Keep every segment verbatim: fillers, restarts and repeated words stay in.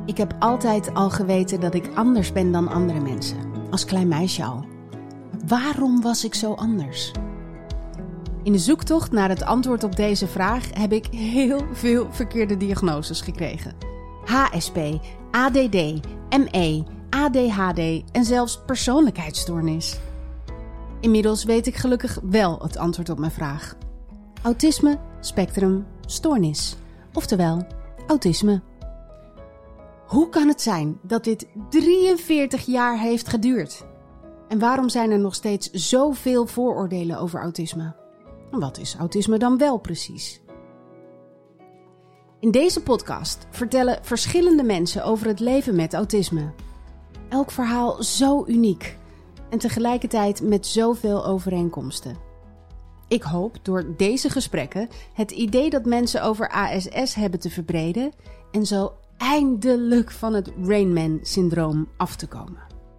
Ik heb altijd al geweten dat ik anders ben dan andere mensen. Als klein meisje al. Waarom was ik zo anders? In de zoektocht naar het antwoord op deze vraag heb ik heel veel verkeerde diagnoses gekregen. H S P, A D D, M E, A D H D en zelfs persoonlijkheidsstoornis. Inmiddels weet ik gelukkig wel het antwoord op mijn vraag. Autisme, spectrum, stoornis. Oftewel, autisme. Hoe kan het zijn dat dit drieënveertig jaar heeft geduurd? En waarom zijn er nog steeds zoveel vooroordelen over autisme? En wat is autisme dan wel precies? In deze podcast vertellen verschillende mensen over het leven met autisme. Elk verhaal zo uniek en tegelijkertijd met zoveel overeenkomsten. Ik hoop door deze gesprekken het idee dat mensen over A S S hebben te verbreden en zo eindelijk van het Rain Man-syndroom af te komen.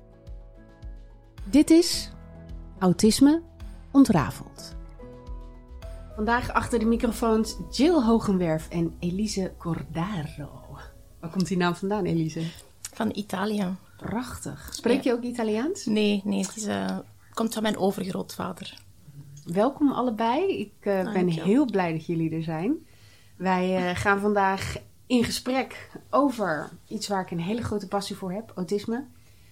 Dit is Autisme ontrafeld. Vandaag achter de microfoons Jill Hogenwerf en Elise Cordaro. Waar komt die naam vandaan, Elise? Van Italië. Prachtig. Spreek je ja. ook Italiaans? Nee, nee, het is, uh, komt van mijn overgrootvader. Welkom allebei. Ik uh, ben heel blij dat jullie er zijn. Wij uh, gaan vandaag in gesprek over iets waar ik een hele grote passie voor heb, autisme.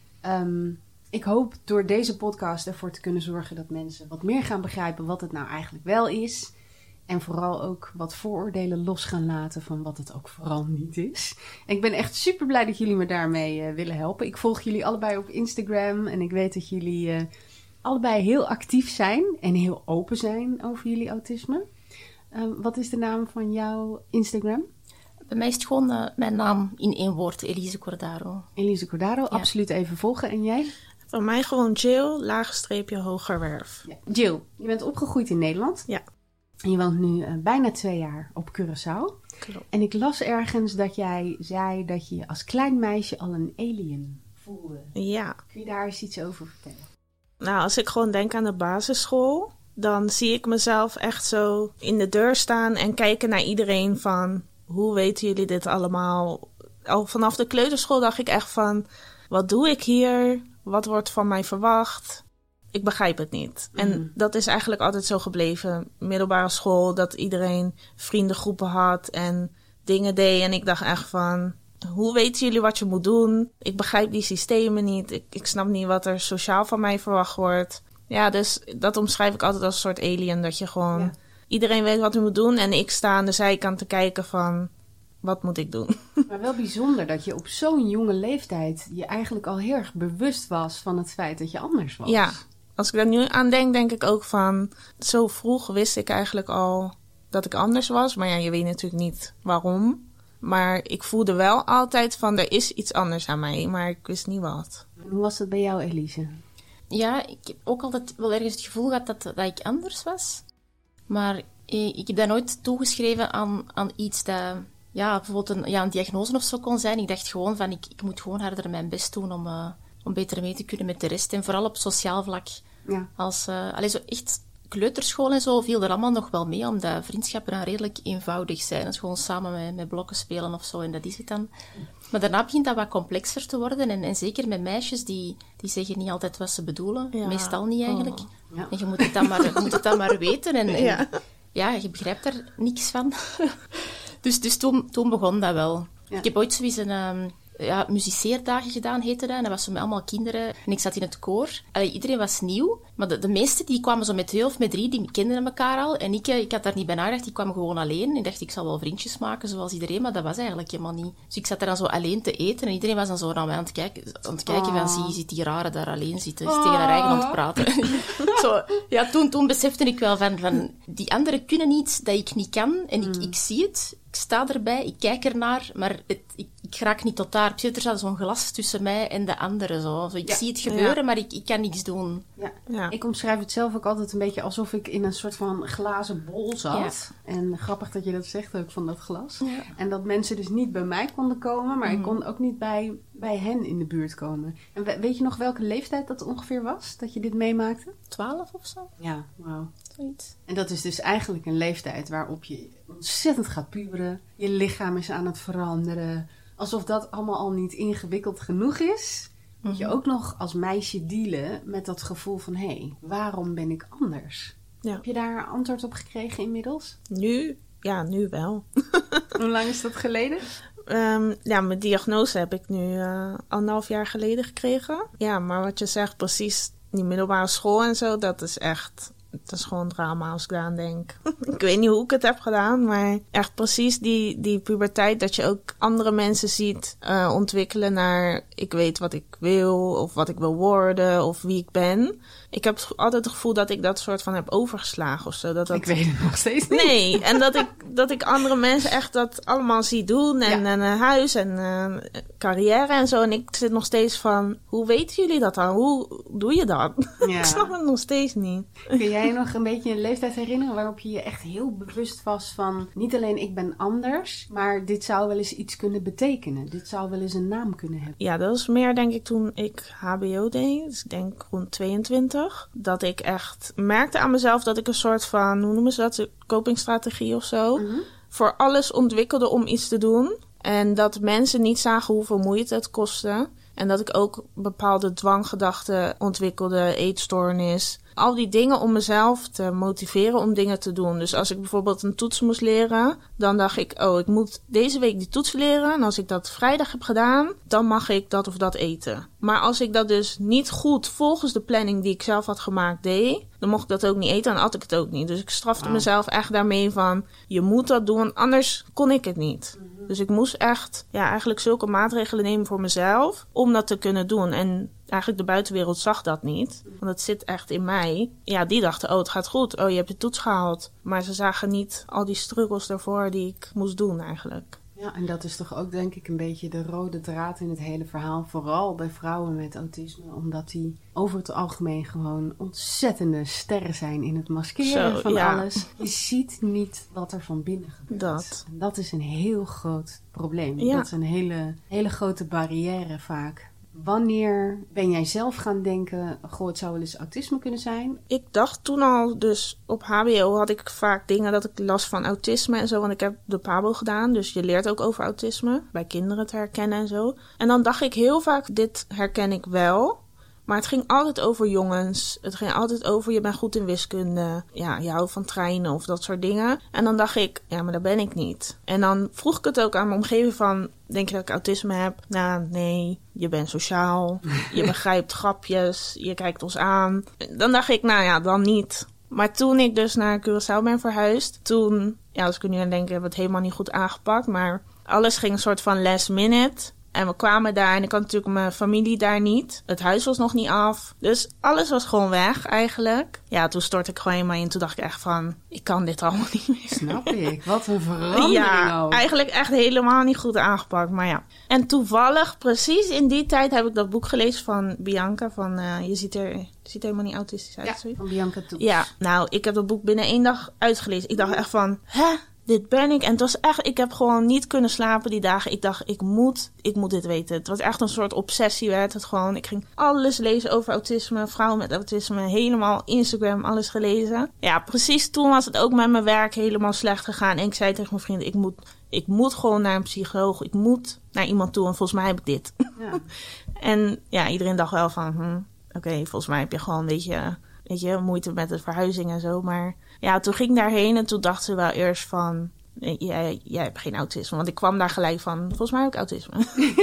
Um, ik hoop door deze podcast ervoor te kunnen zorgen dat mensen wat meer gaan begrijpen wat het nou eigenlijk wel is. En vooral ook wat vooroordelen los gaan laten van wat het ook vooral niet is. En ik ben echt super blij dat jullie me daarmee uh, willen helpen. Ik volg jullie allebei op Instagram en ik weet dat jullie uh, allebei heel actief zijn en heel open zijn over jullie autisme. Um, wat is de naam van jouw Instagram? Bij mij is het gewoon uh, mijn naam in één woord, Elise Cordaro. Elise Cordaro, ja. Absoluut even volgen. En jij? Van mij gewoon Jill, laagstreepje Hogerwerf. Ja. Jill, je bent opgegroeid in Nederland. Ja. En je woont nu uh, bijna twee jaar op Curaçao. Klopt. En ik las ergens dat jij zei dat je als klein meisje al een alien voelde. Ja. Kun je daar eens iets over vertellen? Nou, als ik gewoon denk aan de basisschool, dan zie ik mezelf echt zo in de deur staan en kijken naar iedereen van, hoe weten jullie dit allemaal? Al vanaf de kleuterschool dacht ik echt van, wat doe ik hier? Wat wordt van mij verwacht? Ik begrijp het niet. Mm. En dat is eigenlijk altijd zo gebleven. Middelbare school, dat iedereen vriendengroepen had en dingen deed. En ik dacht echt van, hoe weten jullie wat je moet doen? Ik begrijp die systemen niet. Ik, ik snap niet wat er sociaal van mij verwacht wordt. Ja, dus dat omschrijf ik altijd als een soort alien. Dat je gewoon, ja. Iedereen weet wat je moet doen. En ik sta aan de zijkant te kijken van, wat moet ik doen? Maar wel bijzonder dat je op zo'n jonge leeftijd je eigenlijk al heel erg bewust was van het feit dat je anders was. Ja, als ik daar nu aan denk, denk ik ook van, zo vroeg wist ik eigenlijk al dat ik anders was. Maar ja, je weet natuurlijk niet waarom. Maar ik voelde wel altijd van, er is iets anders aan mij, maar ik wist niet wat. En hoe was dat bij jou, Elise? Ja, ik heb ook altijd wel ergens het gevoel gehad dat, dat ik anders was. Maar eh, ik heb dat nooit toegeschreven aan, aan iets dat, ja, bijvoorbeeld een, ja, een diagnose of zo kon zijn. Ik dacht gewoon van, ik, ik moet gewoon harder mijn best doen om, uh, om beter mee te kunnen met de rest. En vooral op sociaal vlak. Ja. Als, uh, allee, zo echt kleuterschool en zo viel er allemaal nog wel mee, omdat vriendschappen dan redelijk eenvoudig zijn. Dat is gewoon samen met, met blokken spelen of zo, en dat is het dan. Maar daarna begint dat wat complexer te worden. En, en zeker met meisjes, die, die zeggen niet altijd wat ze bedoelen. Ja. Meestal niet eigenlijk. Oh. Ja. En je moet het dan maar, je moet het dan maar weten. En, en ja. ja, je begrijpt er niks van. dus dus toen, toen begon dat wel. Ja. Ik heb ooit zoiets een... Um, ja, musiceerdagen gedaan, heette dat. En dat was zo met allemaal kinderen. En ik zat in het koor. Allee, iedereen was nieuw. Maar de, de meesten die kwamen zo met twee of met drie, die kenden elkaar al. En ik, ik had daar niet bij nagedacht. Die kwamen gewoon alleen. En ik dacht, ik zal wel vriendjes maken, zoals iedereen. Maar dat was eigenlijk helemaal niet. Dus ik zat daar dan zo alleen te eten. En iedereen was dan zo naar mij aan het kijken. Aan het kijken oh. van, zie je, zit die rare daar alleen zitten. Is oh. tegen haar eigen aan het praten. zo, ja, toen, toen besefte ik wel van, van, die anderen kunnen iets dat ik niet kan. En ik, mm. ik zie het. Ik sta erbij, ik kijk ernaar, maar het, ik, ik raak niet tot daar. Er staat zo'n glas tussen mij en de anderen. Zo. Zo, ik ja. zie het gebeuren, ja. maar ik, ik kan niks doen. Ja. Ja. Ik omschrijf het zelf ook altijd een beetje alsof ik in een soort van glazen bol zat. Ja. En grappig dat je dat zegt ook van dat glas. Ja. En dat mensen dus niet bij mij konden komen, maar mm. ik kon ook niet bij, bij hen in de buurt komen. En weet je nog welke leeftijd dat ongeveer was, dat je dit meemaakte? Twaalf of zo? Ja, wauw. Zoiets. En dat is dus eigenlijk een leeftijd waarop je ontzettend gaat puberen. Je lichaam is aan het veranderen. Alsof dat allemaal al niet ingewikkeld genoeg is. Moet je ook nog als meisje dealen met dat gevoel van... hé, hey, waarom ben ik anders? Ja. Heb je daar antwoord op gekregen inmiddels? Nu? Ja, nu wel. Hoe lang is dat geleden? Um, ja, mijn diagnose heb ik nu uh, anderhalf jaar geleden gekregen. Ja, maar wat je zegt, precies die middelbare school en zo, dat is echt... Het is gewoon drama als ik daaraan denk. Ik weet niet hoe ik het heb gedaan, maar echt precies die, die puberteit... dat je ook andere mensen ziet uh, ontwikkelen naar... ik weet wat ik wil, of wat ik wil worden, of wie ik ben. Ik heb altijd het gevoel dat ik dat soort van heb overgeslagen of zo. Dat dat... Ik weet het nog steeds niet. Nee, en dat ik, dat ik andere mensen echt dat allemaal zie doen. En, ja. en een huis en uh, carrière en zo. En ik zit nog steeds van, hoe weten jullie dat dan? Hoe doe je dat? Ja. Ik snap het nog steeds niet. Kun jij je nog een beetje een leeftijd herinneren waarop je je echt heel bewust was van... niet alleen ik ben anders, maar dit zou wel eens iets kunnen betekenen. Dit zou wel eens een naam kunnen hebben. Ja, dat was meer denk ik toen ik H B O deed. Dus ik denk rond tweeëntwintig. Dat ik echt merkte aan mezelf dat ik een soort van, hoe noemen ze dat, copingstrategie of zo, mm-hmm. voor alles ontwikkelde om iets te doen. En dat mensen niet zagen hoeveel moeite het kostte. En dat ik ook bepaalde dwanggedachten ontwikkelde, eetstoornis. Al die dingen om mezelf te motiveren om dingen te doen. Dus als ik bijvoorbeeld een toets moest leren, dan dacht ik, oh, ik moet deze week die toets leren. En als ik dat vrijdag heb gedaan, dan mag ik dat of dat eten. Maar als ik dat dus niet goed volgens de planning die ik zelf had gemaakt deed, dan mocht ik dat ook niet eten en at ik het ook niet. Dus ik strafte wow. mezelf echt daarmee van, je moet dat doen, want anders kon ik het niet. Mm-hmm. Dus ik moest echt, ja, eigenlijk zulke maatregelen nemen voor mezelf om dat te kunnen doen. En eigenlijk de buitenwereld zag dat niet. Want het zit echt in mij. Ja, die dachten, oh, het gaat goed. Oh, je hebt de toets gehaald. Maar ze zagen niet al die struggles daarvoor die ik moest doen eigenlijk. Ja, en dat is toch ook denk ik een beetje de rode draad in het hele verhaal. Vooral bij vrouwen met autisme. Omdat die over het algemeen gewoon ontzettende sterren zijn in het maskeren Zo, van ja. alles. Je ziet niet wat er van binnen gebeurt. Dat. En dat is een heel groot probleem. Ja. Dat is een hele, hele grote barrière vaak. Wanneer ben jij zelf gaan denken, goh, het zou wel eens autisme kunnen zijn? Ik dacht toen al, dus op H B O had ik vaak dingen dat ik last van autisme en zo. Want ik heb de P A B O gedaan, dus je leert ook over autisme. Bij kinderen te herkennen en zo. En dan dacht ik heel vaak, dit herken ik wel. Maar het ging altijd over jongens. Het ging altijd over, je bent goed in wiskunde. Ja, je houdt van treinen of dat soort dingen. En dan dacht ik, ja, maar dat ben ik niet. En dan vroeg ik het ook aan mijn omgeving van, denk je dat ik autisme heb? Nou, nee. Je bent sociaal. Je begrijpt grapjes. Je kijkt ons aan. Dan dacht ik, nou ja, dan niet. Maar toen ik dus naar Curaçao ben verhuisd, toen, ja, als ik er nu aan denk, hebben we het helemaal niet goed aangepakt. Maar alles ging een soort van last minute. En we kwamen daar en ik had natuurlijk mijn familie daar niet. Het huis was nog niet af. Dus alles was gewoon weg eigenlijk. Ja, toen stortte ik gewoon helemaal in. Toen dacht ik echt van, ik kan dit allemaal niet meer. Snap ik. Wat een verandering ja, ook. Eigenlijk echt helemaal niet goed aangepakt. Maar ja. En toevallig, precies in die tijd heb ik dat boek gelezen van Bianca. Van, uh, je ziet er, je ziet er helemaal niet autistisch uit. Ja, zoiets. Van Bianca Toeps. Ja, nou, ik heb dat boek binnen één dag uitgelezen. Ik dacht echt van, hè? Dit ben ik. En het was echt, ik heb gewoon niet kunnen slapen die dagen. Ik dacht, ik moet, ik moet dit weten. Het was echt een soort obsessie werd het gewoon. Ik ging alles lezen over autisme, vrouwen met autisme, helemaal Instagram, alles gelezen. Ja, precies toen was het ook met mijn werk helemaal slecht gegaan. En ik zei tegen mijn vrienden, ik moet, ik moet gewoon naar een psycholoog. Ik moet naar iemand toe en volgens mij heb ik dit. Ja. En ja, iedereen dacht wel van, hm, oké, okay, volgens mij heb je gewoon een beetje, weet je, moeite met de verhuizing en zo, maar ja, toen ging ik daarheen en toen dachten ze wel eerst van, nee, jij, jij hebt geen autisme. Want ik kwam daar gelijk van, volgens mij heb ik autisme.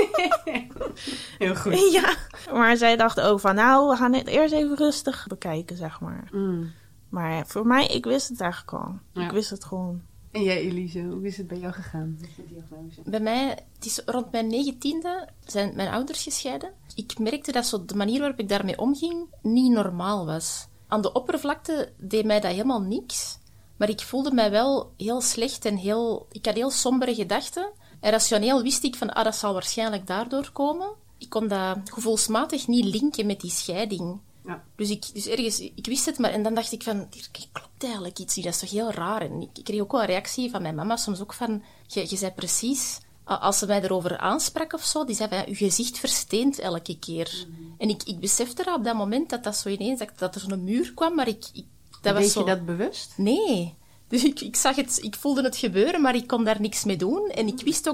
Heel goed. Ja, maar zij dachten ook van, nou, we gaan het eerst even rustig bekijken, zeg maar. Mm. Maar voor mij, ik wist het eigenlijk al. Ja. Ik wist het gewoon. En jij, Elise, hoe is het bij jou gegaan met de diagnose? Bij mij, het is rond mijn negentiende zijn mijn ouders gescheiden. Ik merkte dat zo de manier waarop ik daarmee omging niet normaal was. Aan de oppervlakte deed mij dat helemaal niks. Maar ik voelde mij wel heel slecht en heel... Ik had heel sombere gedachten. En rationeel wist ik van, ah, dat zal waarschijnlijk daardoor komen. Ik kon dat gevoelsmatig niet linken met die scheiding. Ja. Dus, ik, dus ergens, ik wist het, maar en dan dacht ik van, hier klopt eigenlijk iets niet, dat is toch heel raar. En ik, ik kreeg ook wel een reactie van mijn mama, soms ook van, je, je zei precies... Als ze mij erover aansprak of zo, die zei van, ja, uw gezicht versteent elke keer. Mm-hmm. En ik, ik besefte op dat moment dat dat zo ineens, dat, dat er zo'n muur kwam, maar ik... ik dat Weet was zo... je dat bewust? Nee. Dus ik, ik zag het, ik voelde het gebeuren, maar ik kon daar niks mee doen. En ik wist ook,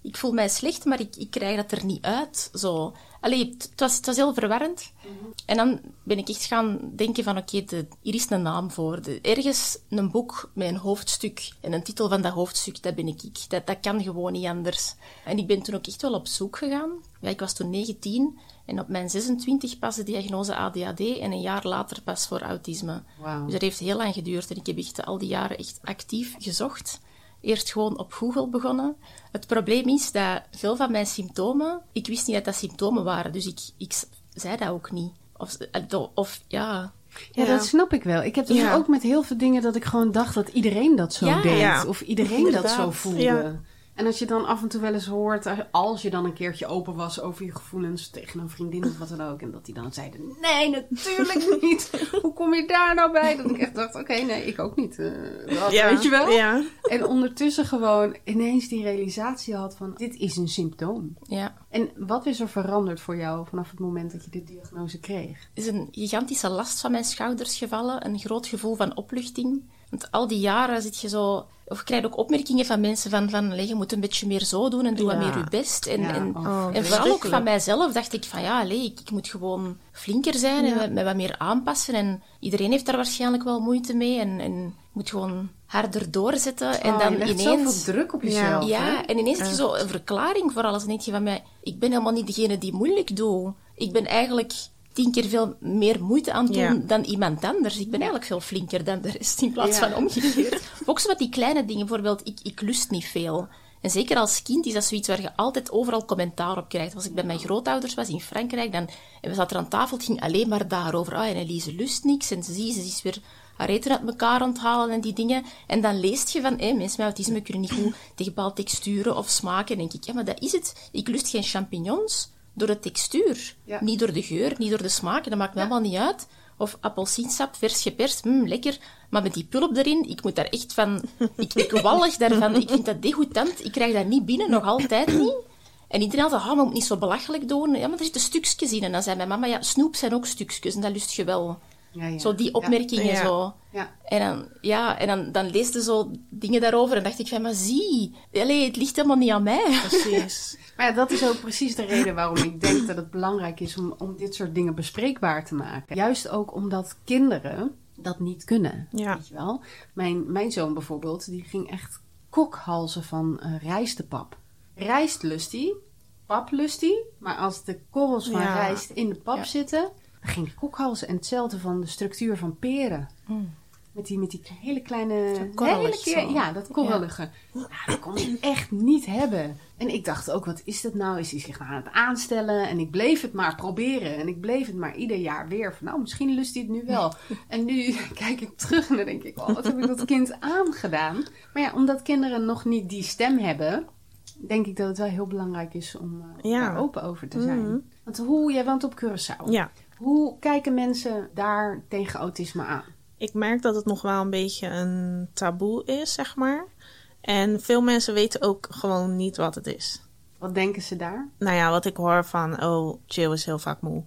ik voel mij slecht, maar ik, ik krijg dat er niet uit. Zo. Allee, het, het, was, het was heel verwarrend. Mm-hmm. En dan ben ik echt gaan denken van, oké, okay, hier is een naam voor. De, ergens een boek met een hoofdstuk en een titel van dat hoofdstuk, dat ben ik ik. Dat, dat kan gewoon niet anders. En ik ben toen ook echt wel op zoek gegaan. Ja, ik was toen negentien en op mijn zesentwintig pas de diagnose A D H D en een jaar later pas voor autisme. Wow. Dus dat heeft heel lang geduurd en ik heb echt al die jaren echt actief gezocht. Eerst gewoon op Google begonnen. Het probleem is dat veel van mijn symptomen... Ik wist niet dat dat symptomen waren, dus ik, ik zei dat ook niet. Of, of ja... Ja, ja, dat snap ik wel. Ik heb dus ja. ook met heel veel dingen dat ik gewoon dacht dat iedereen dat zo ja. deed. Ja. Of iedereen Inderdaad. dat zo voelde. Ja. En als je dan af en toe wel eens hoort, als je dan een keertje open was over je gevoelens tegen een vriendin of wat dan ook. En dat die dan zeiden, nee, natuurlijk niet. Hoe kom je daar nou bij? Dat ik echt dacht, oké, okay, nee, ik ook niet. Uh, dat ja, weet je wel. Ja. En ondertussen gewoon ineens die realisatie had van, dit is een symptoom. Ja. En wat is er veranderd voor jou vanaf het moment dat je de diagnose kreeg? Er is een gigantische last van mijn schouders gevallen. Een groot gevoel van opluchting. Want al die jaren zit je zo... Of je krijgt ook opmerkingen van mensen van... van je moet een beetje meer zo doen en doe ja. wat meer je best. En, ja. en, oh, en vooral ook van mijzelf dacht ik van... Ja, allee, ik, ik moet gewoon flinker zijn ja. en met wat meer aanpassen. En iedereen heeft daar waarschijnlijk wel moeite mee. En, en moet gewoon harder doorzetten. En oh, dan je legt ineens... zoveel druk op jezelf. Ja, hè? en ineens heb je zo een verklaring voor alles. En denk je van mij... Ik ben helemaal niet degene die moeilijk doet. Ik ben eigenlijk... tien keer veel meer moeite aan doen ja. dan iemand anders. Ik ben ja. eigenlijk veel flinker dan de rest, in plaats ja. van omgekeerd. Ook zo wat die kleine dingen, bijvoorbeeld, ik, ik lust niet veel. En zeker als kind is dat zoiets waar je altijd overal commentaar op krijgt. Als ik bij mijn grootouders was in Frankrijk, dan, en we zaten aan tafel, het ging alleen maar daarover. Ah, en Elise lust niks, en ze, zie, ze is weer haar eten uit elkaar aan het halen en die dingen. En dan leest je van, hé, mensen met autisme kunnen niet goed tegen bepaalde texturen of smaken. En dan denk ik, ja, maar dat is het. Ik lust geen champignons. Door de textuur. Ja. Niet door de geur, niet door de smaak. Dat maakt me ja. helemaal niet uit. Of appelsiensap, vers geperst, mm, lekker. Maar met die pulp erin, ik moet daar echt van... Ik, ik wallig daarvan. Ik vind dat degoutant. Ik krijg dat niet binnen, nog altijd niet. En iedereen zei, oh, maar moet niet zo belachelijk doen. Ja, maar er zitten stukjes in. En dan zei mijn mama, ja, snoep zijn ook stukjes. En dat lust je wel. Ja, ja. Zo die opmerkingen ja. zo. Ja. En, dan, ja, en dan, dan leesde zo dingen daarover. En dacht ik van, maar zie, allee, het ligt helemaal niet aan mij. Precies. Maar ja, dat is ook precies de reden waarom ik denk dat het belangrijk is om, om dit soort dingen bespreekbaar te maken. Juist ook omdat kinderen dat niet kunnen. Ja. Weet je wel? Mijn, mijn zoon bijvoorbeeld, die ging echt kokhalzen van uh, rijstepap. Rijst lust hij, pap lust hij. Maar als de korrels van ja. rijst in de pap ja. zitten, dan ging hij kokhalzen. En hetzelfde van de structuur van peren. Mm. Met die, met die hele kleine... Hele keer, ja, dat korrelige. Ja. Nou, dat kon ik echt niet hebben. En ik dacht ook, wat is dat nou? Is hij zich nou aan het aanstellen? En ik bleef het maar proberen. En ik bleef het maar ieder jaar weer. Van, nou, misschien lust hij het nu wel. En nu kijk ik terug en dan denk ik, oh, wat heb ik dat kind aangedaan? Maar ja, omdat kinderen nog niet die stem hebben... denk ik dat het wel heel belangrijk is om uh, ja. daar open over te zijn. Mm-hmm. Want hoe, jij woont op Curaçao. Ja. Hoe kijken mensen daar tegen autisme aan? Ik merk dat het nog wel een beetje een taboe is, zeg maar. En veel mensen weten ook gewoon niet wat het is. Wat denken ze daar? Nou ja, wat ik hoor van, oh, Jill is heel vaak moe.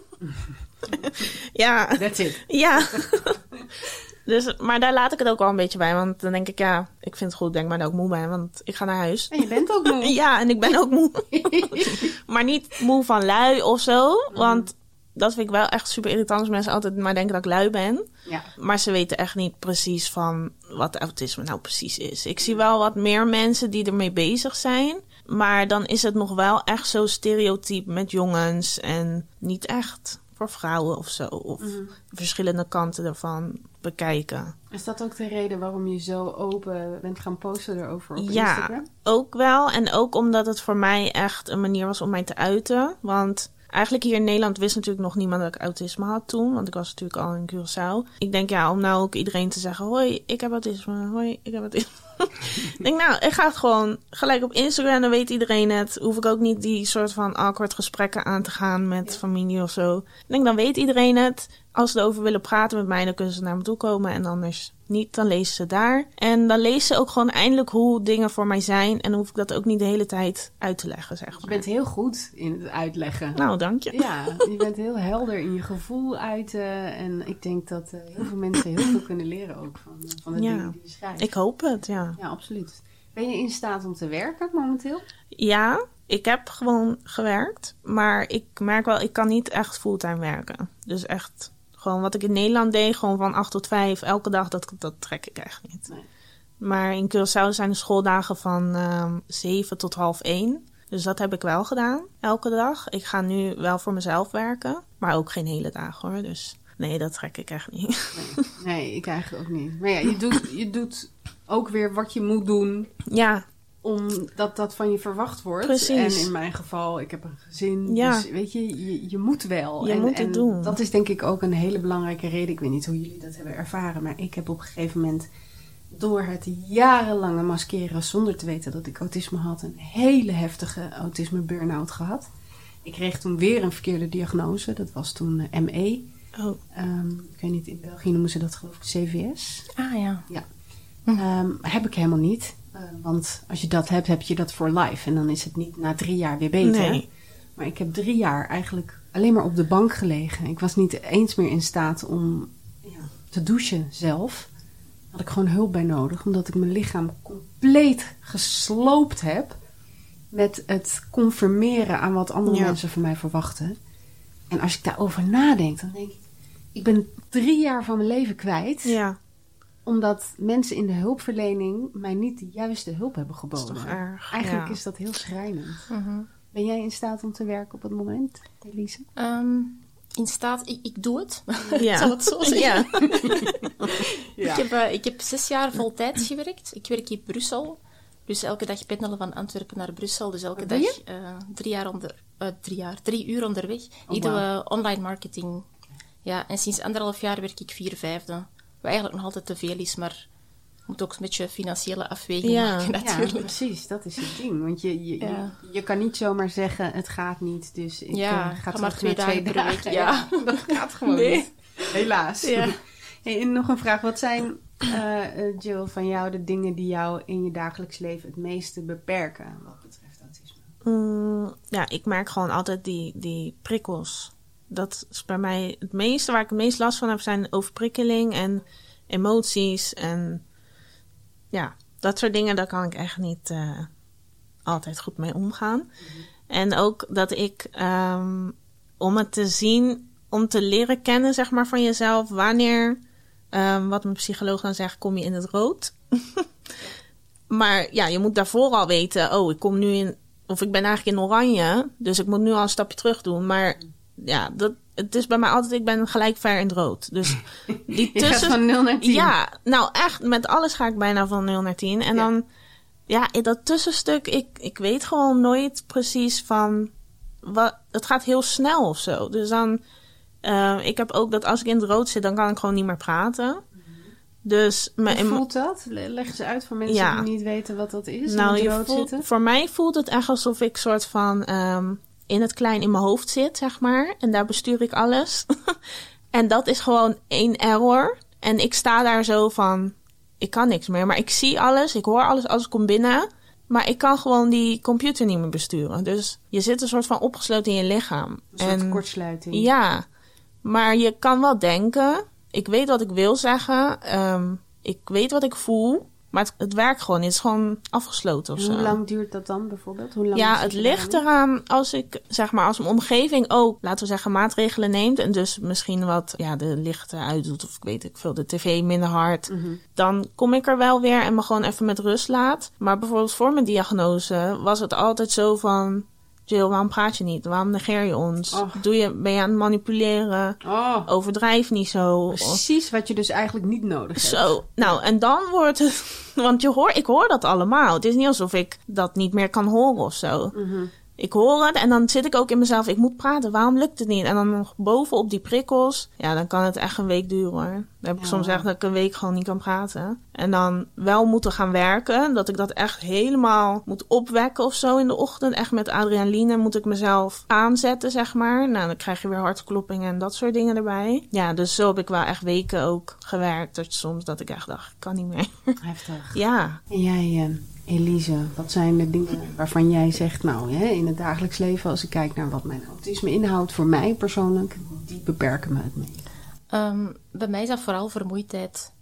Ja. That's it. Ja. Dus, maar daar laat ik het ook wel een beetje bij. Want dan denk ik, ja, ik vind het goed, denk maar dat ik moe ben. Want ik ga naar huis. En je bent ook moe. Ja, en ik ben ook moe. Maar niet moe van lui of zo. Want... dat vind ik wel echt super irritant als mensen altijd maar denken dat ik lui ben. Ja. Maar ze weten echt niet precies van wat autisme nou precies is. Ik zie wel wat meer mensen die ermee bezig zijn. Maar dan is het nog wel echt zo stereotyp met jongens. En niet echt voor vrouwen of zo. Of mm-hmm. verschillende kanten ervan bekijken. Is dat ook de reden waarom je zo open bent gaan posten erover op ja, Instagram? Ja, ook wel. En ook omdat het voor mij echt een manier was om mij te uiten. Want... eigenlijk hier in Nederland wist natuurlijk nog niemand dat ik autisme had toen. Want ik was natuurlijk al in Curaçao. Ik denk ja, om nou ook iedereen te zeggen... hoi, ik heb autisme. Hoi, ik heb autisme. Ik denk nou, ik ga het gewoon gelijk op Instagram. Dan weet iedereen het. Hoef ik ook niet die soort van awkward gesprekken aan te gaan met ja. familie of zo. Ik denk, dan weet iedereen het. Als ze erover willen praten met mij, dan kunnen ze naar me toe komen. En anders niet, dan lezen ze daar. En dan lezen ze ook gewoon eindelijk hoe dingen voor mij zijn. En dan hoef ik dat ook niet de hele tijd uit te leggen, zeg maar. Je bent heel goed in het uitleggen. Nou, dank je. Ja, je bent heel helder in je gevoel uiten. En ik denk dat uh, heel veel mensen heel veel kunnen leren ook van, van de ja, dingen die je schrijft. Ik hoop het, ja. Ja, absoluut. Ben je in staat om te werken momenteel? Ja, ik heb gewoon gewerkt. Maar ik merk wel, ik kan niet echt fulltime werken. Dus echt gewoon wat ik in Nederland deed, gewoon van acht tot vijf, elke dag, dat, dat trek ik echt niet. Nee. Maar in Curaçao zijn de schooldagen van um, zeven tot half één. Dus dat heb ik wel gedaan, elke dag. Ik ga nu wel voor mezelf werken, maar ook geen hele dagen hoor. Dus nee, dat trek ik echt niet. Nee, nee ik eigenlijk ook niet. Maar ja, je doet, je doet ook weer wat je moet doen. Ja. Omdat dat van je verwacht wordt. Precies. En in mijn geval, ik heb een gezin. Ja. Dus weet je, je, je moet wel. Je en, moet het en doen. Dat is denk ik ook een hele belangrijke reden. Ik weet niet hoe jullie dat hebben ervaren. Maar ik heb op een gegeven moment, door het jarenlange maskeren zonder te weten dat ik autisme had, een hele heftige autisme burn-out gehad. Ik kreeg toen weer een verkeerde diagnose. Dat was toen uh, M E. Oh. Um, ik weet niet, in België noemen ze dat geloof ik C V S. Ah ja. Ja. Um, heb ik helemaal niet. Uh, want als je dat hebt, heb je dat voor life. En dan is het niet na drie jaar weer beter. Nee. Maar ik heb drie jaar eigenlijk alleen maar op de bank gelegen. Ik was niet eens meer in staat om ja, te douchen zelf. Had ik gewoon hulp bij nodig. Omdat ik mijn lichaam compleet gesloopt heb. Met het conformeren aan wat andere ja. mensen van mij verwachten. En als ik daarover nadenk, dan denk ik, ik ben drie jaar van mijn leven kwijt. Ja. Omdat mensen in de hulpverlening mij niet de juiste hulp hebben geboden. Dat is toch erg. Eigenlijk ja. is dat heel schrijnend. Uh-huh. Ben jij in staat om te werken op het moment, Elise? Um, in staat, ik, ik doe het. Ja. Zal het zo zeggen? Ja. Ja. Ik, heb, uh, ik heb zes jaar voltijds gewerkt. Ik werk in Brussel. Dus elke dag pendelen van Antwerpen naar Brussel. Dus elke dag uh, drie, jaar onder, uh, drie jaar, drie uur onderweg. Oh, ik wow. doe uh, online marketing. Ja, en sinds anderhalf jaar werk ik vier vijfde. Wat eigenlijk nog altijd te veel is, maar je moet ook een beetje financiële afweging ja. maken natuurlijk. Ja, precies. Dat is het ding. Want je, je, ja. je, je kan niet zomaar zeggen, het gaat niet. Dus ik ja, uh, ga maar twee dagen per week. Ja. Ja, dat gaat gewoon nee. niet. Helaas. Ja. Hey, en nog een vraag. Wat zijn, uh, Jill, van jou de dingen die jou in je dagelijks leven het meeste beperken wat betreft autisme? Mm, ja, ik merk gewoon altijd die, die prikkels. Dat is bij mij het meeste waar ik het meest last van heb, zijn overprikkeling en emoties. En ja, dat soort dingen, daar kan ik echt niet uh, altijd goed mee omgaan. Mm-hmm. En ook dat ik, um, om het te zien, om te leren kennen, zeg maar, van jezelf, wanneer, um, wat mijn psycholoog dan zegt, kom je in het rood. Maar ja, je moet daarvoor al weten, oh, ik kom nu in, of ik ben eigenlijk in oranje, dus ik moet nu al een stapje terug doen. Maar ja, dat, het is bij mij altijd, ik ben gelijk ver in het rood. Dus die tussen... Je gaat van nul naar tien. Ja, nou echt, met alles ga ik bijna van nul naar tien. En ja. dan, ja, in dat tussenstuk, ik, ik weet gewoon nooit precies van, wat, het gaat heel snel of zo. Dus dan, uh, ik heb ook dat als ik in het rood zit, dan kan ik gewoon niet meer praten. Dus Hoe voelt dat? Leg eens uit voor mensen ja. die niet weten wat dat is. Nou, in je rood voelt, zitten. Voor mij voelt het echt alsof ik soort van um, in het klein in mijn hoofd zit, zeg maar. En daar bestuur ik alles. En dat is gewoon één error. En ik sta daar zo van, ik kan niks meer. Maar ik zie alles, ik hoor alles als ik kom binnen. Maar ik kan gewoon die computer niet meer besturen. Dus je zit een soort van opgesloten in je lichaam. Een soort en, kortsluiting. Ja, maar je kan wel denken. Ik weet wat ik wil zeggen. Um, ik weet wat ik voel. Maar het, het werkt gewoon niet. Het is gewoon afgesloten of en zo. Hoe lang duurt dat dan bijvoorbeeld? Hoe lang ja, het ligt eraan als ik, zeg maar, als mijn omgeving ook, laten we zeggen, maatregelen neemt. En dus misschien wat, ja, de lichten uitdoet. Of ik weet ik veel, de tv minder hard. Mm-hmm. Dan kom ik er wel weer en me gewoon even met rust laat. Maar bijvoorbeeld voor mijn diagnose was het altijd zo van, Jill, waarom praat je niet? Waarom negeer je ons? Oh. Doe je, ben je aan het manipuleren? Oh. Overdrijf niet zo. Precies wat je dus eigenlijk niet nodig hebt. Zo, nou, en dan wordt het... Want je hoor, ik hoor dat allemaal. Het is niet alsof ik dat niet meer kan horen of zo. Mm-hmm. Ik hoor het en dan zit ik ook in mezelf, ik moet praten, waarom lukt het niet? En dan nog bovenop die prikkels, ja, dan kan het echt een week duren hoor. Dan heb ik ja. soms echt dat ik een week gewoon niet kan praten. En dan wel moeten gaan werken, dat ik dat echt helemaal moet opwekken of zo in de ochtend. Echt met adrenaline moet ik mezelf aanzetten, zeg maar. Nou, dan krijg je weer hartkloppingen en dat soort dingen erbij. Ja, dus zo heb ik wel echt weken ook gewerkt. Dat soms dat ik echt dacht, ik kan niet meer. Heftig. Ja. En jij... Uh... Elise, wat zijn de dingen waarvan jij zegt, nou, hè, in het dagelijks leven, als ik kijk naar wat mijn autisme inhoudt, voor mij persoonlijk, die beperken me het mee? Um, bij mij is dat vooral vermoeidheid.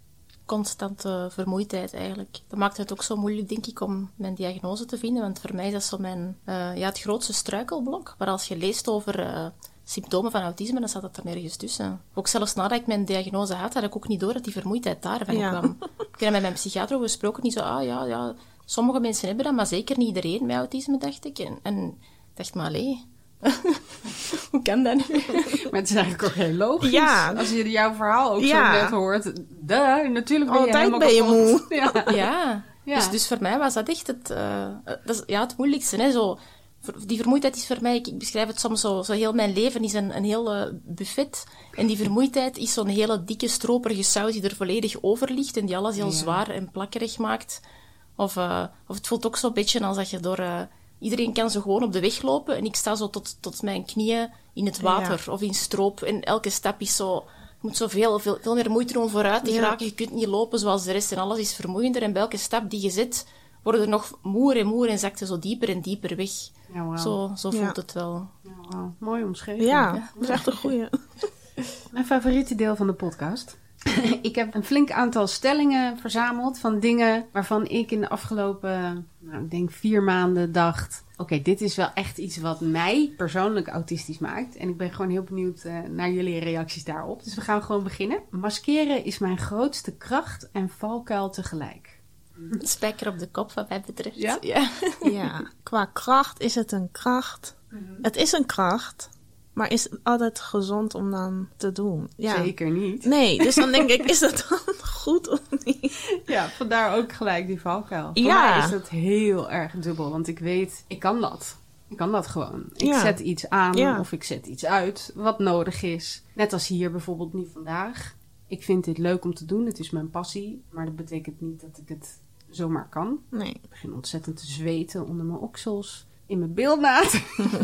constante vermoeidheid eigenlijk. Dat maakt het ook zo moeilijk, denk ik, om mijn diagnose te vinden. Want voor mij is dat zo mijn, uh, ja, het grootste struikelblok. Maar als je leest over uh, symptomen van autisme, dan staat dat er nergens tussen. Ook zelfs nadat ik mijn diagnose had, had ik ook niet door dat die vermoeidheid daarvan ja. kwam. Ik heb met mijn psychiater over gesproken, niet zo, ah ja, ja, sommige mensen hebben dat, maar zeker niet iedereen met autisme, dacht ik. En, en ik dacht, maar allee... Hoe kan dat nu? Maar het is eigenlijk ook heel logisch. Ja. Als je jouw verhaal ook ja. zo net hoort. Duh, natuurlijk ben je Altijd helemaal ben je kapot. moe. Ja. ja. ja. Dus, dus voor mij was dat echt het, uh, dat is, ja, het moeilijkste. Hè? Zo, die vermoeidheid is voor mij, ik, ik beschrijf het soms zo, zo heel mijn leven is een, een heel uh, buffet. En die vermoeidheid is zo'n hele dikke, stroperige saus die er volledig over ligt en die alles heel ja. zwaar en plakkerig maakt. Of, uh, of het voelt ook zo'n beetje als dat je door... Uh, Iedereen kan zo gewoon op de weg lopen en ik sta zo tot, tot mijn knieën in het water ja. of in stroop. En elke stap is zo... Je moet zo veel, veel, veel meer moeite doen vooruit te geraken. Ja. Je kunt niet lopen zoals de rest en alles is vermoeiender. En bij elke stap die je zet, worden er nog moer en moer en zakte zo dieper en dieper weg. Ja, wow. Zo, zo voelt ja. het wel. Ja, wow. Mooi omschreven. Ja, ja, dat is echt een goeie. Mijn favoriete deel van de podcast. Ik heb een flink aantal stellingen verzameld van dingen waarvan ik in de afgelopen, nou, ik denk vier maanden dacht... Oké, okay, dit is wel echt iets wat mij persoonlijk autistisch maakt. En ik ben gewoon heel benieuwd uh, naar jullie reacties daarop. Dus we gaan gewoon beginnen. Maskeren is mijn grootste kracht en valkuil tegelijk. Spijker op de kop wat mij betreft. Ja? Ja, ja. Qua kracht is het een kracht. Mm-hmm. Het is een kracht. Maar is het altijd gezond om dan te doen? Ja. Zeker niet. Nee, dus dan denk ik, is dat dan goed of niet? Ja, vandaar ook gelijk die valkuil. Voor ja. mij is dat heel erg dubbel. Want ik weet, ik kan dat. Ik kan dat gewoon. Ik ja. zet iets aan ja. of ik zet iets uit wat nodig is. Net als hier bijvoorbeeld nu vandaag. Ik vind dit leuk om te doen. Het is mijn passie. Maar dat betekent niet dat ik het zomaar kan. Nee. Ik begin ontzettend te zweten onder mijn oksels. In mijn beeldnaad.